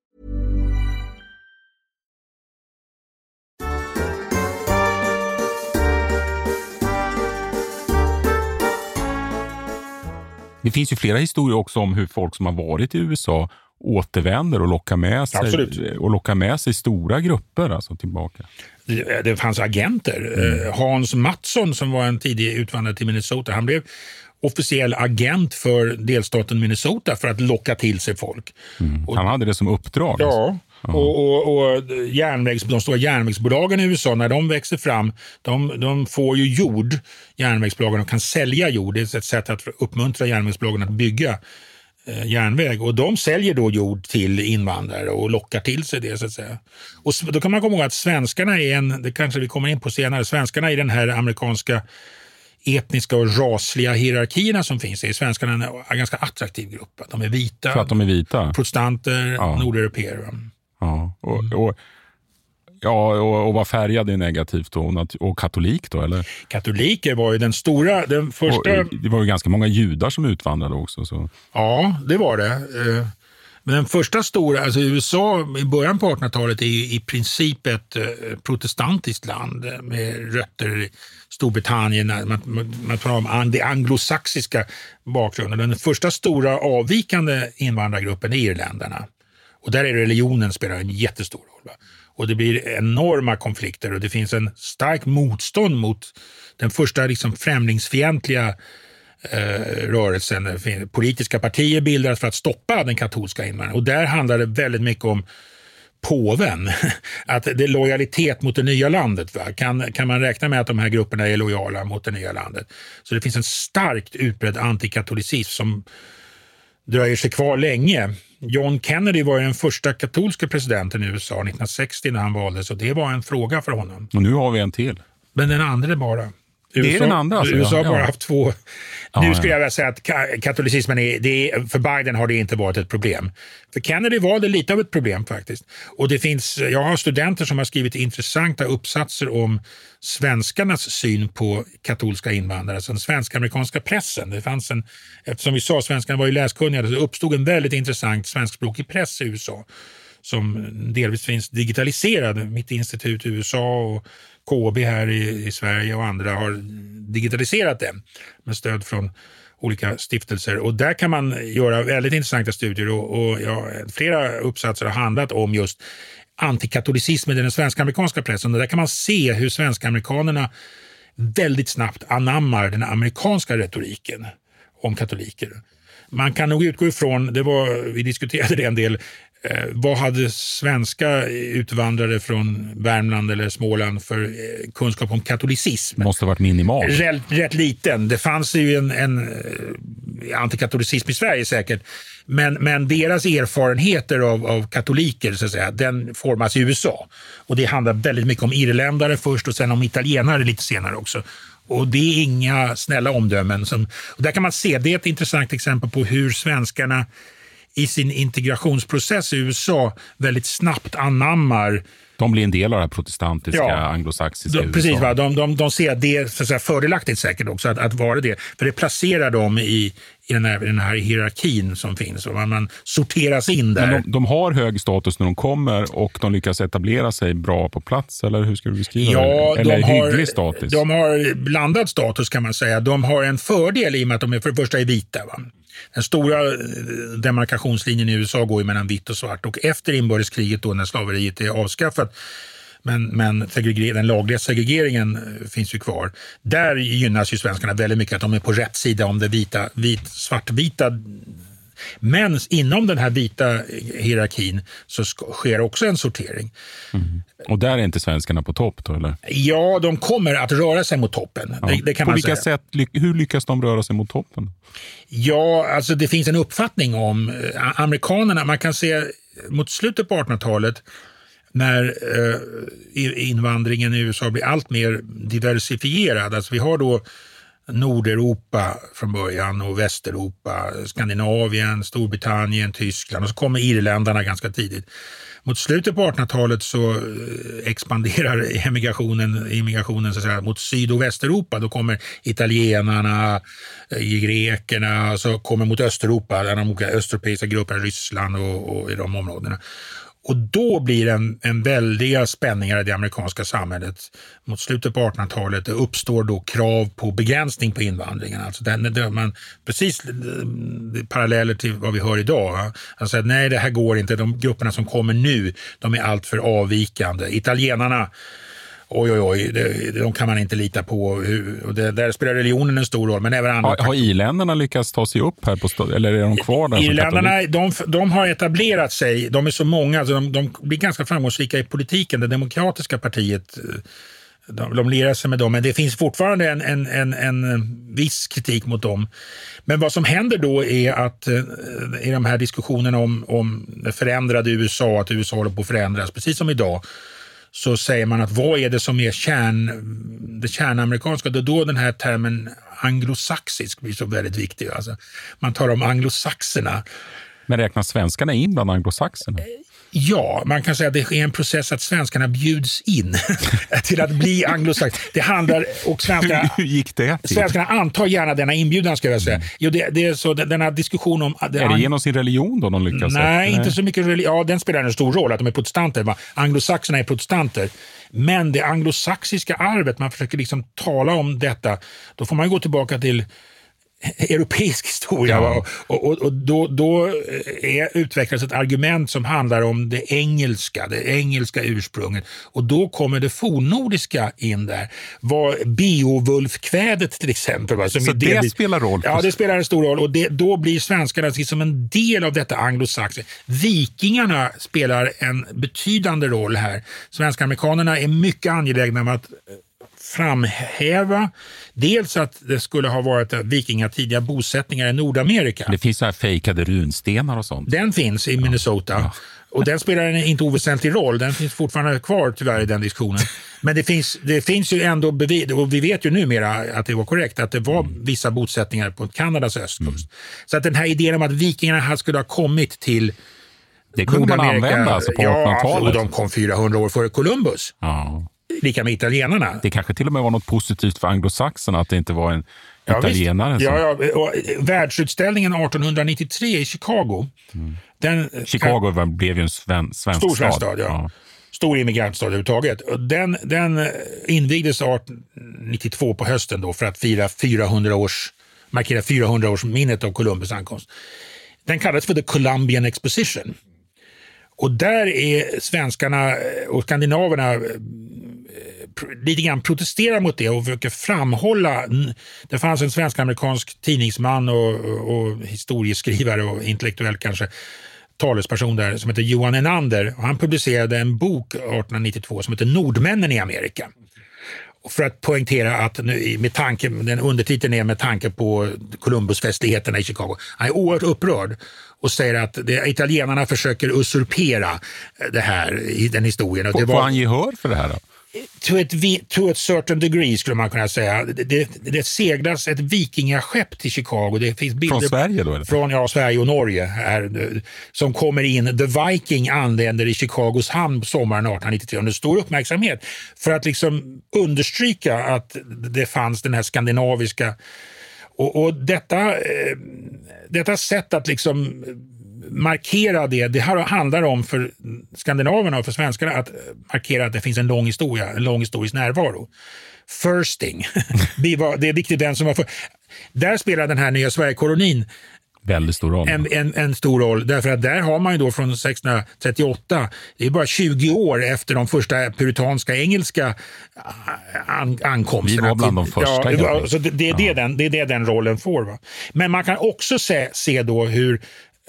Det finns ju flera historier också om hur folk som har varit i USA återvänder och lockar med sig stora grupper alltså tillbaka. Det fanns agenter. Hans Mattsson som var en tidig utvandrare till Minnesota, han blev officiell agent för delstaten Minnesota för att locka till sig folk. Han hade det som uppdrag. Ja. Och de stora järnvägsbolagen i USA, när de växer fram, de får ju jord, järnvägsbolagen, och kan sälja jord. Det är ett sätt att uppmuntra järnvägsbolagen att bygga järnväg, och de säljer då jord till invandrare och lockar till sig det, så att säga. Och då kan man komma ihåg att svenskarna det kanske vi kommer in på senare, svenskarna i den här amerikanska etniska och rasliga hierarkierna som finns är svenskarna en ganska attraktiv grupp. De är vita. För att de är vita. Protestanter, nordeuropeer. Ja, och var färgad är negativt då, och katolik då, eller? Katoliker var ju den första... Det var ju ganska många judar som utvandrade också. Så. Ja, det var det. Men den första stora, alltså USA i början på 1800-talet är i princip ett protestantiskt land med rötter i Storbritannien. Man talar om det anglosaxiska bakgrunden. Den första stora avvikande invandrargruppen är irländarna. Och där är religionen spelar en jättestor roll. Va? Och det blir enorma konflikter och det finns en stark motstånd mot den första liksom främlingsfientliga rörelsen. Politiska partier bildas för att stoppa den katolska invandringen. Och där handlar det väldigt mycket om påven. Att det är lojalitet mot det nya landet. Va? Kan man räkna med att de här grupperna är lojala mot det nya landet? Så det finns en starkt utbredd antikatolicism som dröjer sig kvar länge. John Kennedy var ju den första katolska presidenten i USA 1960 när han valdes, och det var en fråga för honom. Och nu har vi en till. Men den andra bara. Det är den andra alltså. USA har bara haft två. Nu skulle jag vilja säga att katolicismen för Biden har det inte varit ett problem. För Kennedy var det lite av ett problem faktiskt. Och jag har studenter som har skrivit intressanta uppsatser om svenskarnas syn på katolska invandrare, alltså den svensk-amerikanska pressen. Det fanns eftersom vi sa svenskarna var ju läskunniga, så uppstod en väldigt intressant svenskspråkig press i USA som delvis finns digitaliserad. Mitt institut i USA och KB här i Sverige och andra har digitaliserat den med stöd från olika stiftelser. Och där kan man göra väldigt intressanta studier och flera uppsatser har handlat om just antikatolicismen i den svensk-amerikanska pressen. Och där kan man se hur svensk-amerikanerna väldigt snabbt anammar den amerikanska retoriken om katoliker. Man kan nog utgå ifrån, vi diskuterade det en del, vad hade svenska utvandrare från Värmland eller Småland för kunskap om katolicism? Måste ha varit minimal. Rätt liten. Det fanns ju en antikatolicism i Sverige säkert. Men deras erfarenheter av katoliker, så att säga, den formas i USA. Och det handlar väldigt mycket om irländare först och sen om italienare lite senare också. Och det är inga snälla omdömen. Och där kan man se, det är ett intressant exempel på hur svenskarna i sin integrationsprocess i USA väldigt snabbt anammar. De blir en del av det här protestantiska, anglosaxiska USA. Precis, va? De ser att det är så att säga, fördelaktigt säkert också att vara det. För det placerar dem i den här hierarkin som finns. Och man sorteras in där. Men de har hög status när de kommer och de lyckas etablera sig bra på plats, eller hur ska du beskriva det? Eller hygglig status? De har blandad status kan man säga. De har en fördel i och med att de för det första är vita, va? Den stora demarkationslinjen i USA går ju mellan vitt och svart, och efter inbördeskriget då när slaveriet är avskaffat, men den lagliga segregeringen finns ju kvar. Där gynnas ju svenskarna väldigt mycket att de är på rätt sida om det svartvita. Men inom den här vita hierarkin så sker också en sortering. Mm. Och där är inte svenskarna på topp då, eller? Ja, de kommer att röra sig mot toppen. Ja. Det kan på man vilka säga. sätt, hur lyckas de röra sig mot toppen? Ja, alltså det finns en uppfattning om amerikanerna. Man kan se mot slutet på 1800-talet när invandringen i USA blir allt mer diversifierad. Alltså vi har då Nordeuropa från början och Västeuropa, Skandinavien, Storbritannien, Tyskland, och så kommer irländarna ganska tidigt. Mot slutet på 1800-talet så expanderar immigrationen så att säga, mot Syd- och Västeuropa. Då kommer italienarna, grekerna, så kommer mot Östeuropa, där de östeuropeiska grupperna, Ryssland och i de områdena. Och då blir en väldiga spänningar i det amerikanska samhället. Mot slutet på 1800-talet uppstår då krav på begränsning på invandringen. Alltså precis paralleller till vad vi hör idag. Va? Alltså att nej, det här går inte. De grupperna som kommer nu, de är alltför avvikande. Italienarna, de kan man inte lita på. Och där spelar religionen en stor roll, men även andra. Har irländarna lyckats ta sig upp här eller är de kvar där? Irländarna, de har etablerat sig. De är så många, så de blir ganska framgångsrika i politiken. Det demokratiska partiet, de lirar sig med dem, men det finns fortfarande en viss kritik mot dem. Men vad som händer då är att i de här diskussionerna om det förändrade USA, att USA håller på att förändras, precis som idag, så säger man att vad är det som är det kärnamerikanska? Då den här termen anglosaxisk blir så väldigt viktig. Alltså, man talar om anglosaxerna. Men räknas svenskarna in bland anglosaxerna? Ja, man kan säga att det är en process att svenskarna bjuds in till att bli anglosax. Det handlar, och svenskarna, hur gick det till? Svenskarna antar gärna denna inbjudan, ska jag säga. Jo, det är så, denna diskussion om... Är det genom sin religion då de lyckas? Nej, inte så mycket religion. Ja, den spelar en stor roll, att de är protestanter. Va? Anglosaxerna är protestanter. Men det anglosaxiska arvet, man försöker liksom tala om detta, då får man gå tillbaka till europeisk historia. Ja. Och då utvecklas ett argument som handlar om det engelska ursprunget, och då kommer det fornnordiska in där. Beowulf-kvädet till exempel. Va? Som så det spelar roll? Ja, det spelar en stor roll, och då blir svenskarna som en del av detta anglosaxi. Vikingarna spelar en betydande roll här. Svenska amerikanerna är mycket angelägna om att framhäva dels att det skulle ha varit vikingatidiga bosättningar i Nordamerika. Det finns så här fejkade runstenar och sånt. Den finns i Minnesota. Ja. Och den spelar en inte oväsentlig roll. Den finns fortfarande kvar tyvärr i den diskussionen. Men det finns ju ändå bevis, och vi vet ju numera att det var korrekt, att det var vissa bosättningar på Kanadas östkust. Så att den här idén om att vikingarna skulle ha kommit till det kunde man använda alltså på 1800-talet. Och de kom 400 år före Columbus. Ja. Lika med italienarna. Det kanske till och med var något positivt för anglosaxarna att det inte var en italienare. Och världsutställningen 1893 i Chicago. Chicago blev ju en svensk stad. Ja. Stor immigrantstad överhuvudtaget. Den invigdes 1892 på hösten då för att markera 400 års minnet av Columbus ankomst. Den kallades för The Columbian Exposition. Och där är svenskarna och skandinaverna lite grann protesterar mot det och försöker framhålla. Det fanns en svensk-amerikansk tidningsman och historieskrivare och intellektuell kanske talesperson där som heter Johan Enander, och han publicerade en bok 1892 som heter Nordmännen i Amerika. Och för att poängtera att den undertiteln är med tanke på Columbusfestligheterna i Chicago. Han är oerhört upprörd och säger att italienarna försöker usurpera det här i den historien. Och får han gehör för det här då? To a certain degree skulle man kunna säga. Det seglas ett vikingaskepp till Chicago. Det finns bilder från Sverige då? Eller? Från Sverige och Norge här, som kommer in. The Viking anländer i Chicagos hamn på sommaren 1893 under stor uppmärksamhet för att liksom understryka att det fanns den här skandinaviska och detta sätt att liksom markera det handlar om för skandinaverna och för svenskarna att markera att det finns en lång historisk närvaro. Firsting. Det är viktigt den som var för. Där spelar den här nya Sverigekolonin väldigt stor roll. En stor roll, därför att där har man ju då från 1638, det är bara 20 år efter de första puritanska engelska ankomsterna. Vi var bland de första. Ja, så det är den rollen får. Va? Men man kan också se då hur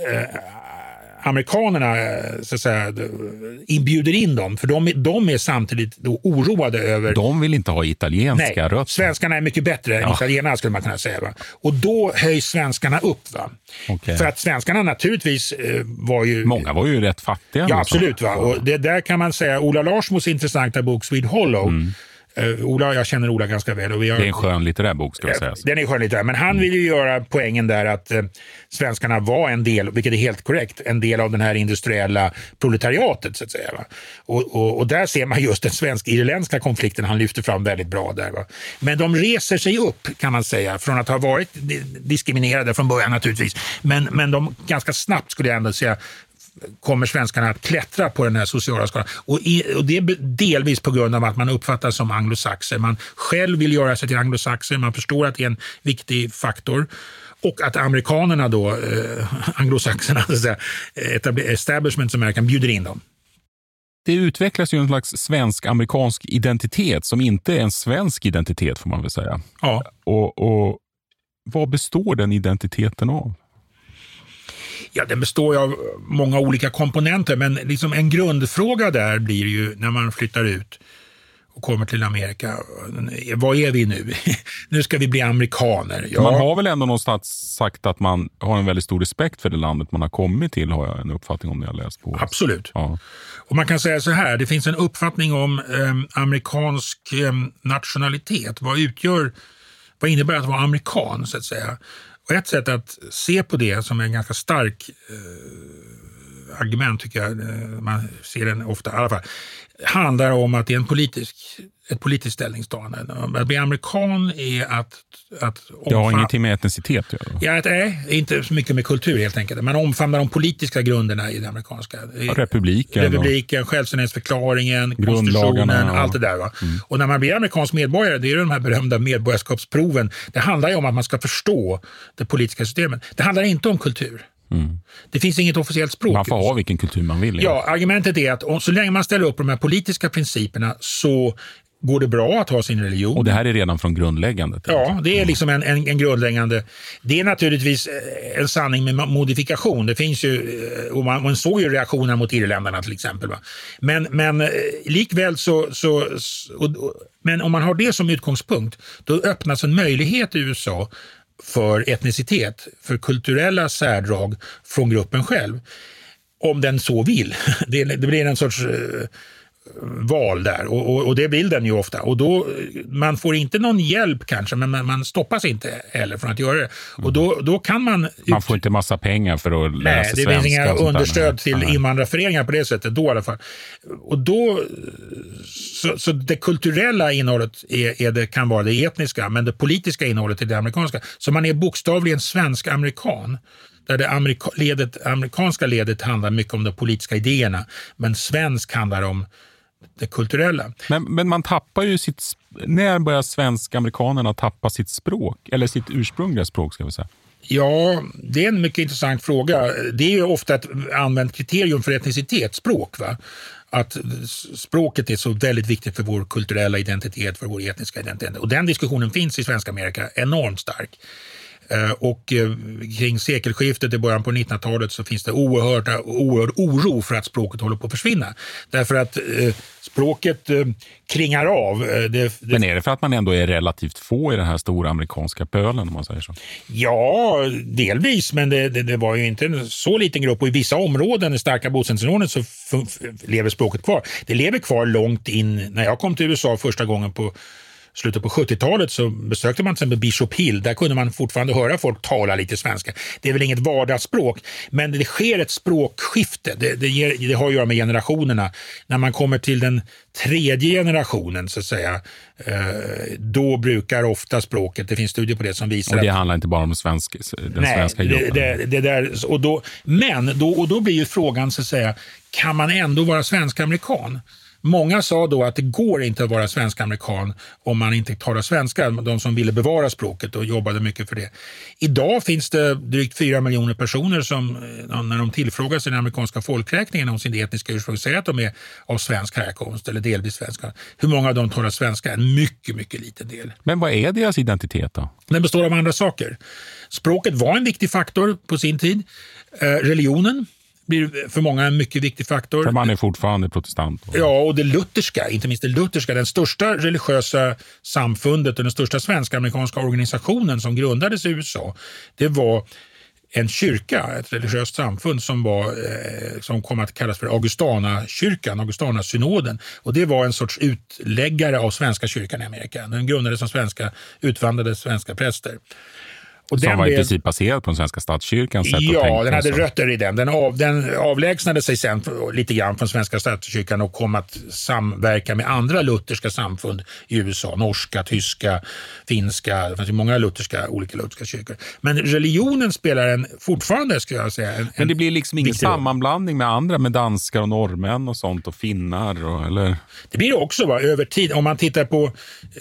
amerikanerna så att säga inbjuder in dem, för de är samtidigt då oroade över. De vill inte ha italienska rötter. Svenskarna är mycket bättre än italienarna skulle man kunna säga. Va? Och då höjs svenskarna upp. Va? Okay. För att svenskarna naturligtvis var ju. Många var ju rätt fattiga. Ja, absolut. Va? Och det där kan man säga, Ola Larsmos intressanta bok Swede Hollow. Jag känner Ola ganska väl. Och det är en skön litterär bok ska jag säga. Den är skön litterär, men han vill ju göra poängen där att svenskarna var en del, vilket är helt korrekt, en del av den här industriella proletariatet så att säga. Va? Och där ser man just den svensk-irländska konflikten han lyfter fram väldigt bra där. Va? Men de reser sig upp kan man säga från att ha varit diskriminerade från början naturligtvis. Men de ganska snabbt skulle jag ändå säga kommer svenskarna att klättra på den här sociala skalan. Och det är delvis på grund av att man uppfattas som anglosaxer. Man själv vill göra sig till anglosaxer. Man förstår att det är en viktig faktor. Och att amerikanerna då, anglosaxerna, establishment som kan bjuder in dem. Det utvecklas ju en slags svensk-amerikansk identitet som inte är en svensk identitet får man väl säga. Ja. Och vad består den identiteten av? Ja, den består av många olika komponenter, men liksom en grundfråga där blir ju när man flyttar ut och kommer till Amerika. Vad är vi nu? Nu ska vi bli amerikaner. Ja. Man har väl ändå någonstans sagt att man har en väldigt stor respekt för det landet man har kommit till, har jag en uppfattning om det jag läst på. Absolut. Ja. Och man kan säga så här, det finns en uppfattning om amerikansk nationalitet. Vad innebär att vara amerikan så att säga? Och ett sätt att se på det som är en ganska stark argument tycker jag, man ser den ofta i alla fall, handlar om att det är ett politiskt ställningstagande. Att bli amerikan är att det har ingenting med etnicitet att göra. Ja, inte så mycket med kultur helt enkelt. Man omfamnar de politiska grunderna i det amerikanska. Republiken, självständighetsförklaringen, konstitutionen, allt det där. Va? Och när man blir amerikansk medborgare, det är de här berömda medborgarskapsproven. Det handlar ju om att man ska förstå det politiska systemet. Det handlar inte om kultur. Det finns inget officiellt språk. Man får ha vilken kultur man vill. Ja, argumentet är att så länge man ställer upp på de här politiska principerna så går det bra att ha sin religion. Och det här är redan från grundläggande. Ja, det är liksom en grundläggande. Det är naturligtvis en sanning med modifikation. Det finns ju, och man såg ju reaktioner mot irländarna till exempel. Va? Men likväl men om man har det som utgångspunkt, då öppnas en möjlighet i USA för etnicitet, för kulturella särdrag från gruppen själv. Om den så vill. Det blir en sorts val där och det vill den ju ofta. Och då, man får inte någon hjälp kanske, men man stoppas inte heller från att göra det. Och då kan man... Man får inte massa pengar för att lära sig svenska. Det finns inga understöd till invandrarföreningar på det sättet då i alla fall. Och då... Så det kulturella innehållet kan vara det etniska, men det politiska innehållet är det amerikanska. Så man är bokstavligen svensk-amerikan. Där det amerikanska ledet handlar mycket om de politiska idéerna, men svensk handlar om det kulturella. Men man tappar ju när börjar svensk-amerikanerna tappa sitt språk? Eller sitt ursprungliga språk ska vi säga? Ja, det är en mycket intressant fråga. Det är ju ofta ett använt kriterium för etnicitet, språk va? Att språket är så väldigt viktigt för vår kulturella identitet, för vår etniska identitet. Och den diskussionen finns i svenska Amerika enormt stark. Och kring sekelskiftet i början på 1900-talet så finns det oerhörd oro för att språket håller på att försvinna. Därför att språket kringar av. Men är det för att man ändå är relativt få i den här stora amerikanska pölen, om man säger så? Ja, delvis, men det var ju inte en så liten grupp, och i vissa områden, i starka bosättningsområden, så lever språket kvar. Det lever kvar långt in. När jag kom till USA första gången på slutet på 70-talet så besökte man till exempel Bishop Hill. Där kunde man fortfarande höra folk tala lite svenska. Det är väl inget vardagsspråk, men det sker ett språkskifte. Det har att göra med generationerna. När man kommer till den tredje generationen, så att säga, då brukar ofta språket, det finns studier på det som visar och det handlar inte bara om den svenska gruppen. Då blir ju frågan, så att säga, kan man ändå vara svensk-amerikan? Många sa då att det går inte att vara svensk-amerikan om man inte talar svenska, de som ville bevara språket och jobbade mycket för det. Idag finns det drygt 4 miljoner personer som, när de tillfrågas i den amerikanska folkräkningen om sin etniska ursprung, säger att de är av svensk härkomst eller delvis svenska. Hur många av dem talar svenska? En mycket, mycket liten del. Men vad är deras identitet då? Den består av andra saker. Språket var en viktig faktor på sin tid. Religionen blir för många en mycket viktig faktor. För man är fortfarande protestant. Ja, och det lutherska, inte minst det lutherska, den största religiösa samfundet och den största svensk-amerikanska organisationen som grundades i USA, det var en kyrka, ett religiöst samfund som kom att kallas för Augustanakyrkan, Augustanasynoden. Och det var en sorts utläggare av svenska kyrkan i Amerika. Den grundades av utvandrade svenska präster. Och som var i princip baserad på den svenska statskyrkan. Ja, den hade rötter i den. Den avlägsnade sig sen lite grann från svenska statskyrkan och kom att samverka med andra lutherska samfund i USA. Norska, tyska, finska. Det fanns ju många olika lutherska kyrkor. Men religionen spelar fortfarande, skulle jag säga. Men det blir liksom ingen sammanblandning med andra, med danskar och norrmän och sånt och finnar? Eller? Det blir det också över tid. Om man tittar på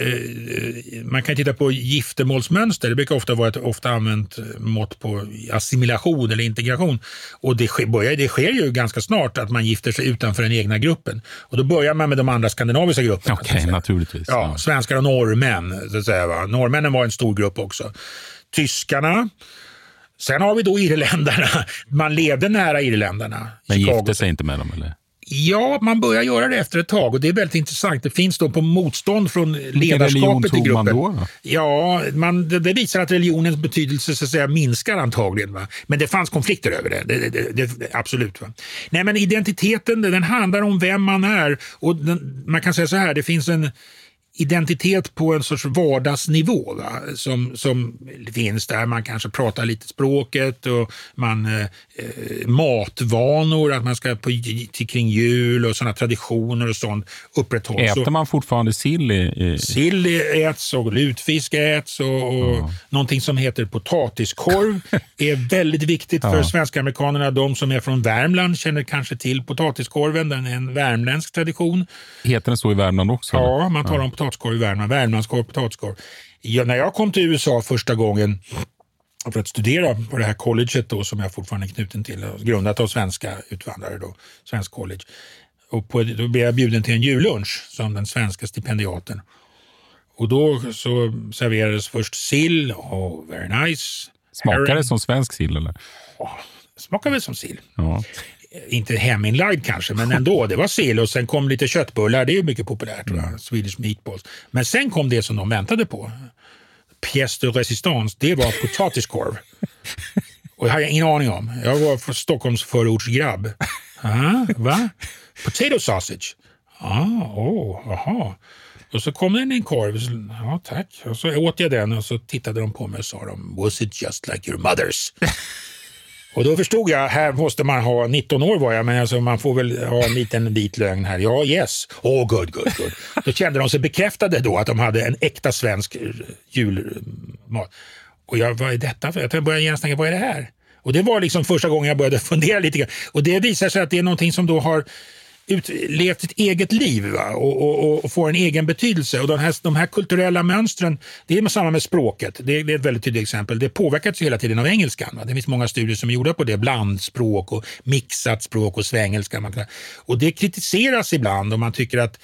man kan titta på giftermålsmönster. Det brukar ofta vara ett använt mått på assimilation eller integration. Och det sker ju ganska snart att man gifter sig utanför den egna gruppen. Och då börjar man med de andra skandinaviska grupperna. Okej, naturligtvis. Ja, svenskar och norrmän, så att säga, va? Norrmännen var en stor grupp också. Tyskarna. Sen har vi då irländarna. Man levde nära irländarna. Men gifte sig inte med dem, eller? Ja, man börjar göra det efter ett tag och det är väldigt intressant. Det finns då på motstånd från ledarskapet i gruppen. Man då? Ja, det visar att religionens betydelse, så att säga, minskar antagligen. Va? Men det fanns konflikter över det absolut. Va? Nej, men identiteten, den handlar om vem man är, och man kan säga så här, det finns en identitet på en sorts vardagsnivå, va? Som finns där. Man kanske pratar lite språket och matvanor, att man ska kring jul och sådana traditioner och sånt upprätthålls. Äter man fortfarande sill? Sill äts och lutfisk äts och någonting som heter potatiskorv är väldigt viktigt för svenska amerikanerna. De som är från Värmland känner kanske till potatiskorven. Den är en värmländsk tradition. Heter den så i Värmland också? Ja, man talar om potatiskorv i Värmland. Värmlandskorv, potatiskorv. Ja, när jag kom till USA första gången för att studera på det här colleget då, som jag fortfarande är knuten till, grundat av svenska utvandrare då, svensk college. Och då blev jag bjuden till en jullunch som den svenska stipendiaten. Och då så serverades först sill och very nice. Smakar det som svensk sill, eller? Ja, smakar väl som sill. Ja. Inte heminlagd kanske, men ändå, det var sill och sen kom lite köttbullar, det är ju mycket populärt, va? Swedish meatballs. Men sen kom det som de väntade på. Pièce de résistance, det var potatiskorv. Och jag hade ingen aning om. Jag var från Stockholms förortsgrabb. Va? Potato sausage. Aha. Och så kom den i en korv. Ja, tack. Och så åt jag den och så tittade de på mig och sa was it just like your mother's? Och då förstod jag, här måste man ha, 19 år var jag, men alltså man får väl ha en liten vit lögn här. Ja, yes. Good. Då kände de sig bekräftade då att de hade en äkta svensk julmat. Och vad är detta för? Jag började genast tänka, vad är det här? Och det var liksom första gången jag började fundera lite grann. Och det visar sig att det är någonting som då har levt ett eget liv, va? Och får en egen betydelse. Och de här kulturella mönstren, det är samma med språket. Det är ett väldigt tydligt exempel. Det påverkas ju hela tiden av engelskan. Va? Det finns många studier som är gjorda på det. Blandspråk och mixat språk och svengelska. Och det kritiseras ibland och man tycker att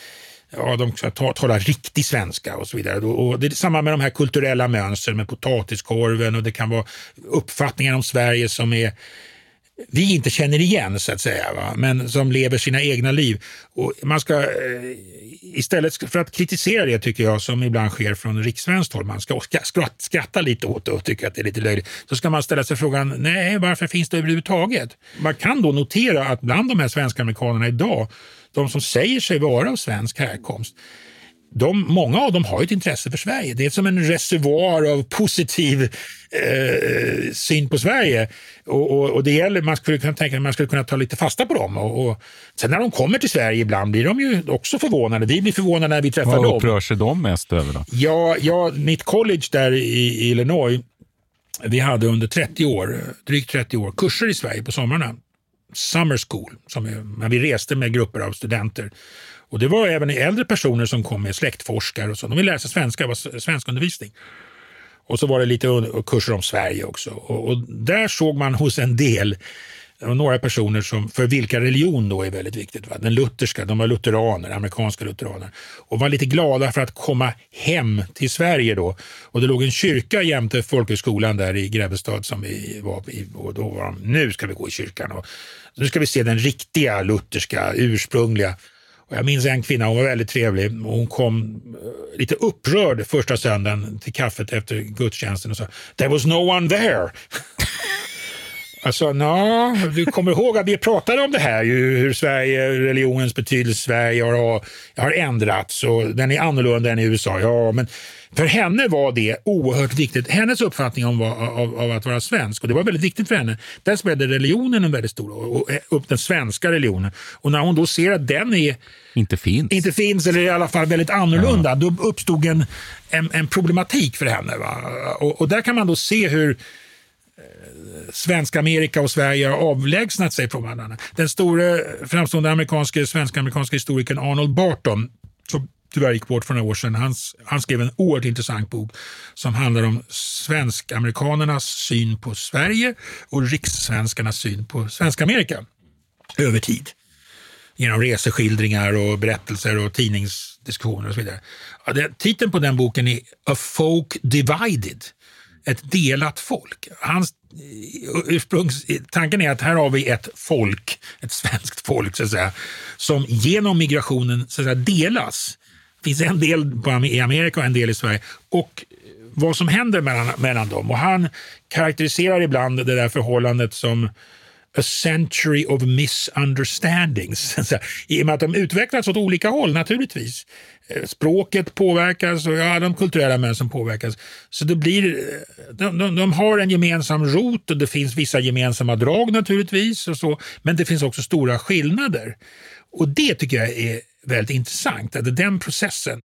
de ska tala riktig svenska och så vidare. Och det är samma med de här kulturella mönster med potatiskorven, och det kan vara uppfattningar om Sverige som vi inte känner igen, så att säga, va? Men som lever sina egna liv. Och man ska istället för att kritisera det, tycker jag, som ibland sker från rikssvenskt håll, man ska skratta lite åt det och tycka att det är lite löjligt, så ska man ställa sig frågan, nej, varför finns det överhuvudtaget? Man kan då notera att bland de här svenska amerikanerna idag, de som säger sig vara av svensk härkomst, många av dem har ett intresse för Sverige. Det är som en reservoar av positiv syn på Sverige. Och det gäller, man skulle kunna tänka att man skulle kunna ta lite fasta på dem. Och sen när de kommer till Sverige ibland blir de ju också förvånade. Vi blir förvånade när vi träffar dem. Vad upprör sig de mest över då? Ja, mitt college där i Illinois, vi hade under drygt 30 år, kurser i Sverige på sommarna. Summer school, när vi reste med grupper av studenter. Och det var även äldre personer som kom med släktforskare och så. De ville lära sig svenska, det var svenskundervisning. Och så var det lite kurser om Sverige också. Och där såg man hos en del, några personer som, för vilka religion då är väldigt viktigt. Va? Den lutherska, de var lutheraner, amerikanska lutheraner. Och var lite glada för att komma hem till Sverige då. Och det låg en kyrka jämte folkhögskolan där i Grebbestad som vi var i. Och då var nu ska vi gå i kyrkan och nu ska vi se den riktiga lutherska, ursprungliga. Och jag minns en kvinna, hon var väldigt trevlig, och hon kom lite upprörd första söndagen till kaffet efter gudstjänsten och sa, there was no one there. Alltså, du kommer ihåg att vi pratade om det här, hur Sverige, religionens betydelse i Sverige har ändrats och den är annorlunda än i USA. Ja, men för henne var det oerhört viktigt. Hennes uppfattning av att vara svensk, och det var väldigt viktigt för henne. Där spelade religionen en väldigt stor roll, och upp den svenska religionen. Och när hon då ser att den inte finns eller i alla fall väldigt annorlunda, då uppstod en problematik för henne. Va? Och där kan man då se hur Svenska Amerika och Sverige har avlägsnat sig från varandra. Den stora framstående svensk-amerikanska historikern Arnold Barton, som tyvärr gick bort för några år sedan, han skrev en oerhört intressant bok som handlar om svensk-amerikanernas syn på Sverige och rikssvenskarnas syn på Svenska Amerika över tid. Genom reseskildringar och berättelser och tidningsdiskussioner och så vidare. Ja, titeln på den boken är A Folk Divided. Ett delat folk. Hans tanken är att här har vi ett folk, ett svenskt folk så att säga, som genom migrationen så att säga delas. Det finns en del i Amerika och en del i Sverige. Och vad som händer mellan dem. Och han karaktäriserar ibland det där förhållandet som a century of misunderstandings. I och med att de utvecklas åt olika håll naturligtvis. Språket påverkas och de kulturella mönstren påverkas. Så det blir, de har en gemensam rot och det finns vissa gemensamma drag naturligtvis. Och så, men det finns också stora skillnader. Och det tycker jag är väldigt intressant. Att den processen.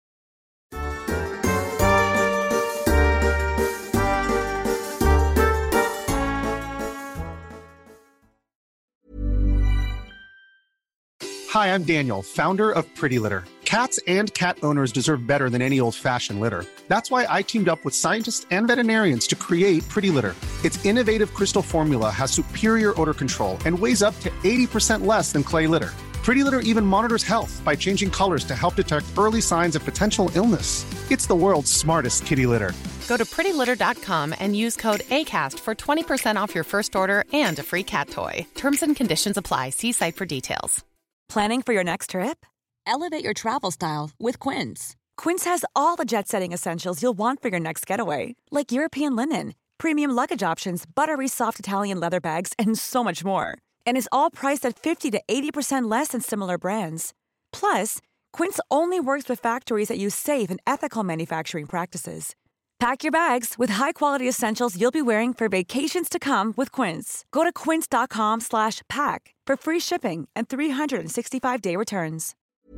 Hi, I'm Daniel, founder of Pretty Litter. Cats and cat owners deserve better than any old-fashioned litter. That's why I teamed up with scientists and veterinarians to create Pretty Litter. Its innovative crystal formula has superior odor control and weighs up to 80% less than clay litter. Pretty Litter even monitors health by changing colors to help detect early signs of potential illness. It's the world's smartest kitty litter. Go to prettylitter.com and use code ACAST for 20% off your first order and a free cat toy. Terms and conditions apply. See site for details. Planning for your next trip? Elevate your travel style with Quince. Quince has all the jet-setting essentials you'll want for your next getaway, like European linen, premium luggage options, buttery soft Italian leather bags, and so much more. And is all priced at 50 to 80% less than similar brands. Plus, Quince only works with factories that use safe and ethical manufacturing practices. Pack your bags with high-quality essentials you'll be wearing for vacations to come with Quince. Go to quince.com/pack for free shipping and 365-day returns.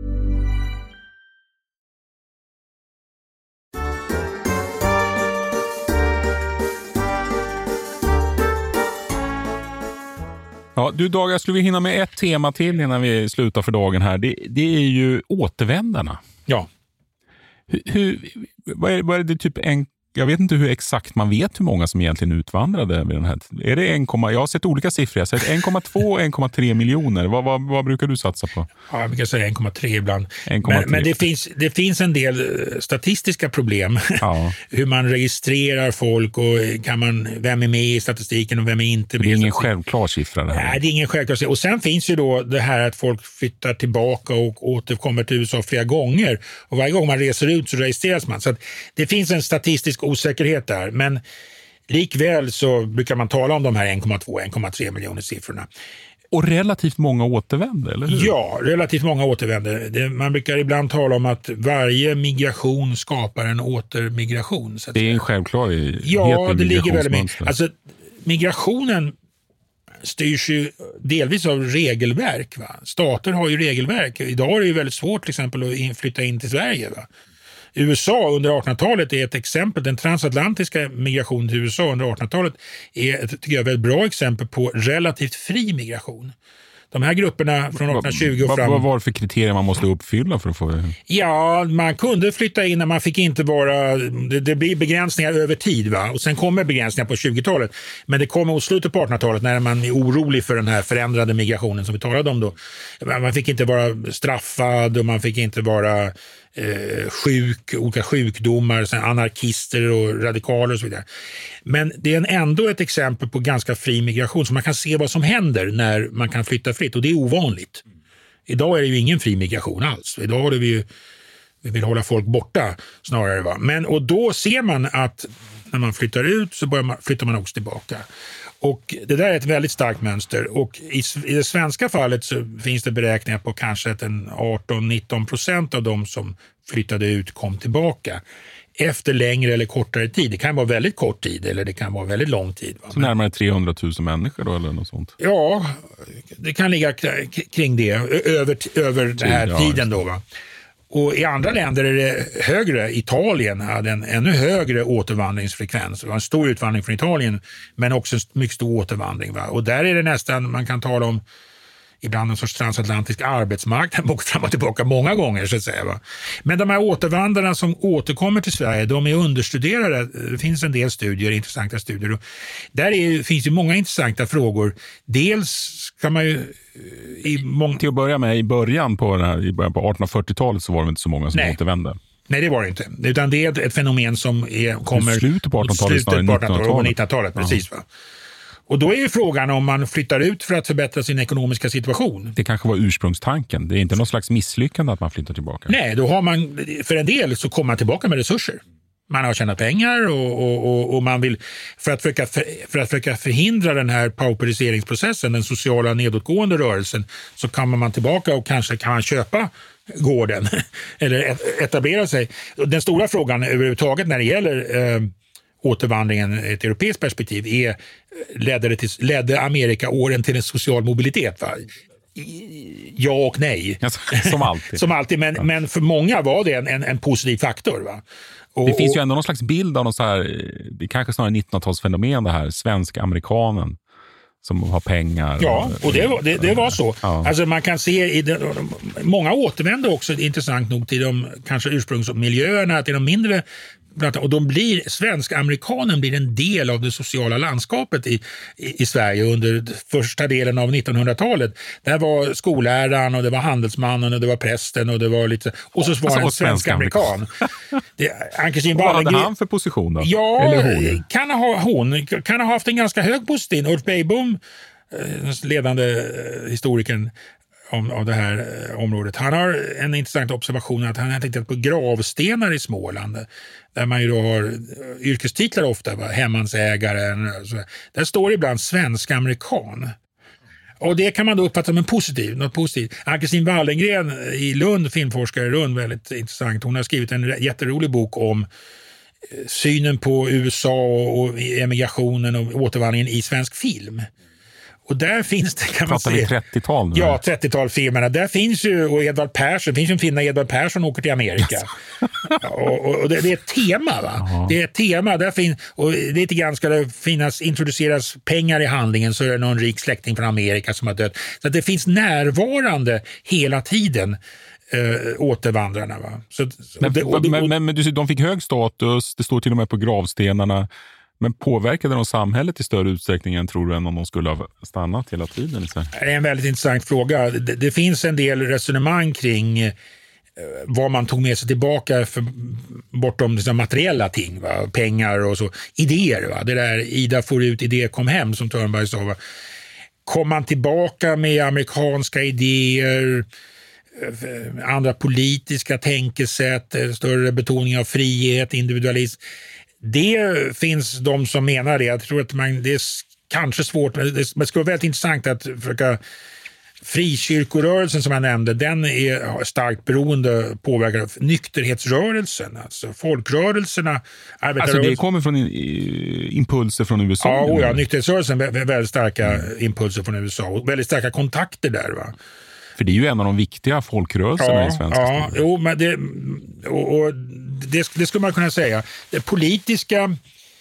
Ja, du Dag, jag skulle hinna med ett tema till innan vi slutar för dagen här. Det är ju återvändarna. Ja. Vad är det typ Jag vet inte hur exakt man vet hur många som egentligen utvandrade vid den här. Är det jag har sett olika siffror. Jag har sett 1,2 och 1,3 miljoner. Vad brukar du satsa på? Ja, jag brukar säga 1,3 ibland. 1,3. Men det finns en del statistiska problem. Ja. Hur man registrerar folk och vem är med i statistiken och vem är inte med. Det är ingen självklar siffra det här. Nej, det är ingen självklar siffra. Och sen finns ju då det här att folk flyttar tillbaka och återkommer till USA flera gånger. Och varje gång man reser ut så registreras man. Så att det finns en statistisk osäkerhet där. Men likväl så brukar man tala om de här 1,2-1,3 miljoner siffrorna. Och relativt många återvänder, eller hur? Ja, relativt många återvänder. Man brukar ibland tala om att varje migration skapar en återmigration. Så att det är en självklarhet. Ja, det ligger väldigt mycket. Alltså, migrationen styrs ju delvis av regelverk. Va? Stater har ju regelverk. Idag är det ju väldigt svårt till exempel att flytta in till Sverige. Va? USA under 1800-talet är ett exempel. Den transatlantiska migrationen till USA under 1800-talet är tycker jag, ett väldigt bra exempel på relativt fri migration. De här grupperna från 1820 och fram... Vad var det för kriterier man måste uppfylla för att få det? Ja, man kunde flytta in när man fick inte vara... Det blir begränsningar över tid, va? Och sen kommer begränsningar på 20-talet. Men det kommer mot slutet på 1800-talet när man är orolig för den här förändrade migrationen som vi talade om då. Man fick inte vara straffad och man fick inte vara... olika sjukdomar, sen anarkister och radikaler och så vidare. Men det är ändå ett exempel på ganska fri migration så man kan se vad som händer när man kan flytta fritt och det är ovanligt. Idag är det ju ingen fri migration alls. Idag är vi vill hålla folk borta snarare. Va? Och då ser man att när man flyttar ut så flyttar man också tillbaka. Och det där är ett väldigt starkt mönster och i det svenska fallet så finns det beräkningar på kanske att 18-19% av de som flyttade ut kom tillbaka efter längre eller kortare tid. Det kan vara väldigt kort tid eller det kan vara väldigt lång tid. Va? Så närmare 300 000 människor då eller något sånt? Ja, det kan ligga kring det över den här tiden då va. Och i andra länder är det högre. Italien hade en ännu högre återvandringsfrekvens. Det var en stor utvandring från Italien men också en mycket stor återvandring. Va? Och där är det nästan, man kan tala om ibland en sorts transatlantisk arbetsmarknad och fram och tillbaka många gånger så att säga. Va? Men de här återvandrarna som återkommer till Sverige, de är understuderade. Det finns en del studier, intressanta studier. Och där finns ju många intressanta frågor. Dels kan man ju till att börja med i början på 1840-talet så var det inte så många som återvände. Nej, det var det inte. Utan det är ett fenomen som kommer slutet på 1800-talet och 1900-talet. Precis va. Och då är ju frågan om man flyttar ut för att förbättra sin ekonomiska situation. Det kanske var ursprungstanken. Det är inte någon slags misslyckande att man flyttar tillbaka. Nej, då har man, för en del så kommer man tillbaka med resurser. Man har tjänat pengar och man vill, för att försöka förhindra den här pauperiseringsprocessen, den sociala nedåtgående rörelsen, så kommer man tillbaka och kanske kan man köpa gården eller etablera sig. Den stora frågan överhuvudtaget när det gäller återvandringen i ett europeiskt perspektiv är, ledde Amerikaåren till en social mobilitet? Va? Ja och nej. Som alltid. Som alltid, men för många var det en positiv faktor. Va? Det finns ju ändå någon slags bild av någon så här, det kanske snarare 1900-talsfenomen det här, svensk-amerikanen som har pengar. Ja, och det var så. Ja. Alltså man kan se, många återvänder också intressant nog till de kanske ursprungsmiljöerna, till de mindre. Och svensk-amerikanen blir en del av det sociala landskapet i Sverige under första delen av 1900-talet. Där var skolläraren och det var handelsmannen och det var prästen och det var lite... Och så var det en svensk-amerikan. Vad hade han för position då? Ja, eller hon kan ha haft en ganska hög position. Ulf Beijbom, ledande historikern av det här området. Han har en intressant observation att han har tittat på gravstenar i Småland där man ju då har yrkestitlar ofta, va? Hemmansägaren. Där står ibland svensk-amerikan. Och det kan man då uppfatta som något positivt. Ann-Kristin Wallengren i Lund, filmforskare i Lund, väldigt intressant. Hon har skrivit en jätterolig bok om synen på USA och emigrationen och återvandringen i svensk film. Och där finns det, kan man se... Pratar vi 30-tal nu? Ja, 30-talfilmerna. Där finns ju, och Edvard Persson, finns ju en film när Edvard Persson åker till Amerika. och det är ett tema, va? Jaha. Det är ett tema. Och lite grann ska det introduceras pengar i handlingen, så är det någon rik släkting från Amerika som har dött. Så att det finns närvarande hela tiden återvandrarna. Va? Men de fick hög status, det står till och med på gravstenarna. Men påverkade de samhället i större utsträckning än tror du än om de skulle ha stannat hela tiden? Det är en väldigt intressant fråga. Det finns en del resonemang kring vad man tog med sig tillbaka bortom liksom materiella ting, va? Pengar och så. Idéer, va? Det där Ida får ut, idé kom hem som Thörnberg sa. Va? Kom man tillbaka med amerikanska idéer, andra politiska tänkesätt, större betoning av frihet, individualism. Det finns de som menar det. Jag tror att det är kanske svårt, men det skulle vara väldigt intressant att försöka. Frikyrkorörelsen som jag nämnde, den är starkt beroende påverkad av nykterhetsrörelsen, alltså folkrörelserna. Alltså det kommer från impulser från USA? Ja, nykterhetsrörelsen väldigt starka impulser från USA och väldigt starka kontakter där, va? För det är ju en av de viktiga folkrörelserna i svensk historia. Jo, men det skulle man kunna säga. Det politiska...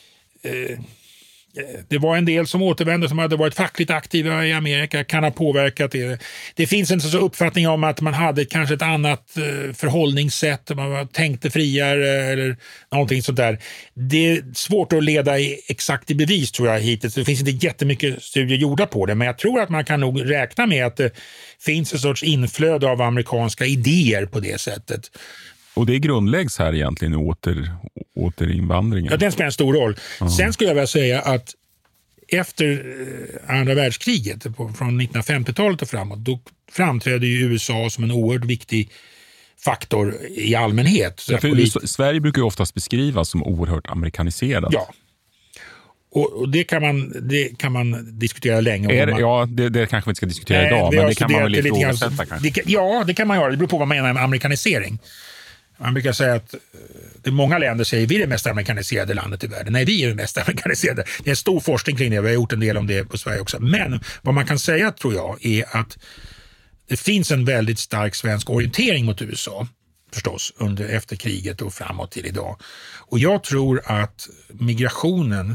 Det var en del som återvände som hade varit fackligt aktiva i Amerika, kan ha påverkat det. Det finns en sån uppfattning om att man hade kanske ett annat förhållningssätt, man tänkte friare eller någonting sånt där. Det är svårt att leda exakt i bevis tror jag hittills. Det finns inte jättemycket studier gjorda på det, men jag tror att man kan nog räkna med att det finns en sorts inflöde av amerikanska idéer på det sättet. Och det grundläggs här egentligen i återinvandringen. Ja, den spelar en stor roll. Sen skulle jag vilja säga att efter andra världskriget, från 1950-talet och framåt, då framträdde ju USA som en oerhört viktig faktor i allmänhet. Sverige brukar ju oftast beskrivas som oerhört amerikaniserat. Ja. Och det kan man diskutera länge. Det kanske vi inte ska diskutera idag, men det kan man väl ifrågasätta kanske. Ja, det kan man göra. Det beror på vad man menar med amerikanisering. Man brukar säga att många länder säger vi är det mest amerikaniserade landet i världen. Nej, vi är det mest amerikaniserade. Det är en stor forskning kring det. Vi har gjort en del om det på Sverige också. Men vad man kan säga tror jag är att det finns en väldigt stark svensk orientering mot USA förstås efter kriget och framåt till idag. Och jag tror att migrationen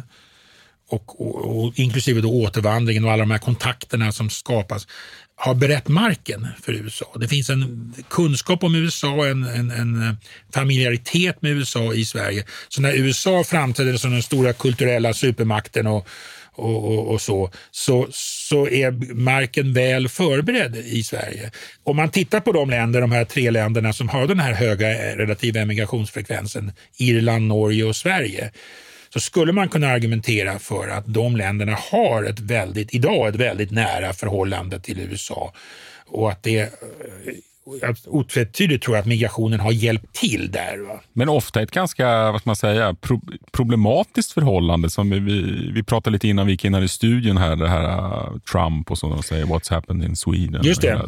och inklusive då återvandringen och alla de här kontakterna som skapas har berett marken för USA. Det finns en kunskap om USA, en familjaritet med USA i Sverige. Så när USA framträdde som den stora kulturella supermakten och så är marken väl förberedd i Sverige. Om man tittar på de här 3 länderna som har den här höga relativa emigrationsfrekvensen, Irland, Norge och Sverige, så skulle man kunna argumentera för att de länderna har idag ett väldigt nära förhållande till USA och att det otvetydigt tror jag att migrationen har hjälpt till där. Va? Men ofta ett ganska, problematiskt förhållande som vi pratade lite innan vi gick in här i studion här, det här Trump och så, och säger what's happened in Sweden. Just det.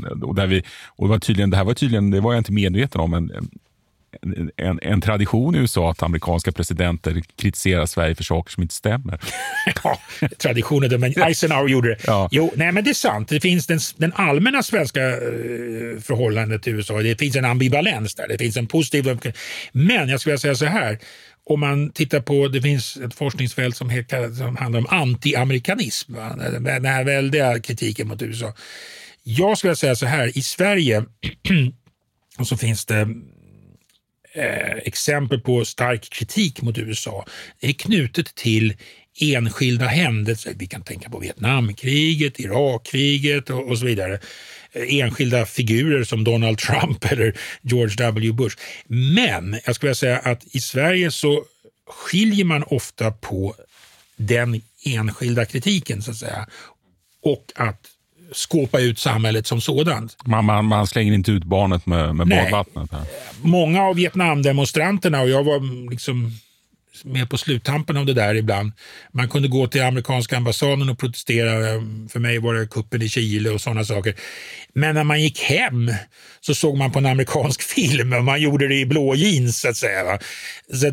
Det var jag inte medveten om, en tradition i USA att amerikanska presidenter kritiserar Sverige för saker som inte stämmer. Ja, traditionen, men Eisenhower gjorde det. Ja. Jo, nej men det är sant. Det finns den allmänna svenska förhållandet till USA. Det finns en ambivalens där. Det finns en positiv... Men jag skulle säga så här. Om man tittar på, det finns ett forskningsfält som handlar om anti-amerikanism. Va? Den här väldiga kritiken mot USA. Jag skulle säga så här. I Sverige och så finns det exempel på stark kritik mot USA. Det är knutet till enskilda händelser. Vi kan tänka på Vietnamkriget, Irakkriget och så vidare. Enskilda figurer som Donald Trump eller George W. Bush. Men jag skulle säga att i Sverige så skiljer man ofta på den enskilda kritiken så att säga och att skåpa ut samhället som sådant. Man slänger inte ut barnet med badvattnet. Här. Många av Vietnamdemonstranterna, och jag var liksom med på sluttampen av det där ibland. Man kunde gå till amerikanska ambassaden och protestera. För mig var det kuppen i Chile och sådana saker. Men när man gick hem så såg man på en amerikansk film och man gjorde det i blå jeans så att säga. Va? Så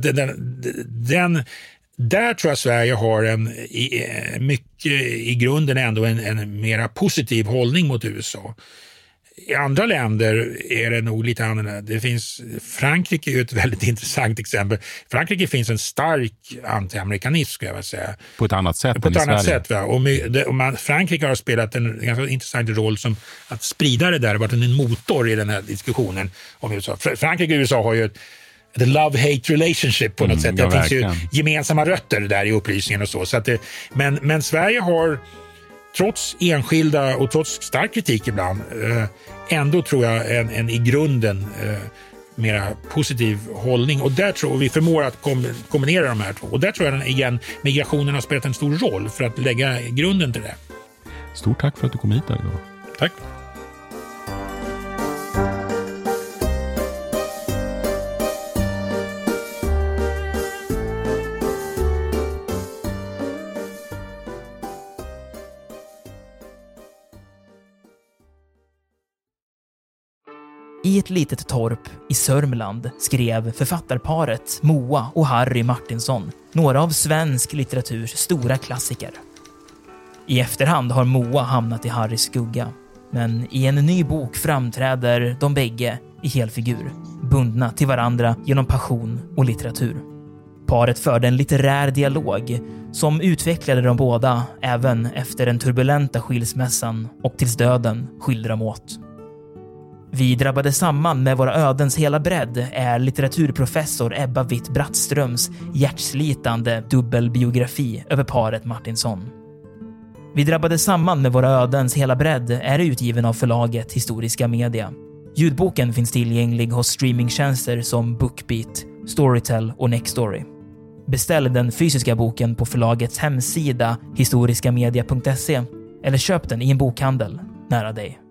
där tror jag Sverige har mycket i grunden ändå en mera positiv hållning mot USA. I andra länder är det nog lite annorlunda. Det finns, Frankrike är ju ett väldigt intressant exempel. I Frankrike finns en stark anti-amerikanism, skulle jag vilja säga. På ett annat sätt På ett annat Sverige. sätt, va? Och Frankrike har spelat en ganska intressant roll som att sprida det där, varit en motor i den här diskussionen om USA. Frankrike och USA har ju ett love-hate relationship på något sätt. Det finns ju gemensamma rötter där i upplysningen och så. Att men Sverige har, trots enskilda och trots stark kritik ibland, ändå tror jag en i grunden mera positiv hållning. Och där tror vi förmår att kombinera de här två. Och där tror jag igen migrationen har spelat en stor roll för att lägga grunden till det. Stort tack för att du kom hit idag. Tack. I ett litet torp i Sörmland skrev författarparet Moa och Harry Martinsson några av svensk litteraturs stora klassiker. I efterhand har Moa hamnat i Harrys skugga, men i en ny bok framträder de bägge i helfigur, bundna till varandra genom passion och litteratur. Paret förde en litterär dialog som utvecklade de båda även efter den turbulenta skilsmässan och tills döden skilde dem åt. Vi drabbade samman med våra ödens hela bredd är litteraturprofessor Ebba Witt-Brattströms hjärtslitande dubbelbiografi över paret Martinsson. Vi drabbade samman med våra ödens hela bredd är utgiven av förlaget Historiska Media. Ljudboken finns tillgänglig hos streamingtjänster som Bookbeat, Storytel och Nextory. Beställ den fysiska boken på förlagets hemsida historiskamedia.se eller köp den i en bokhandel nära dig.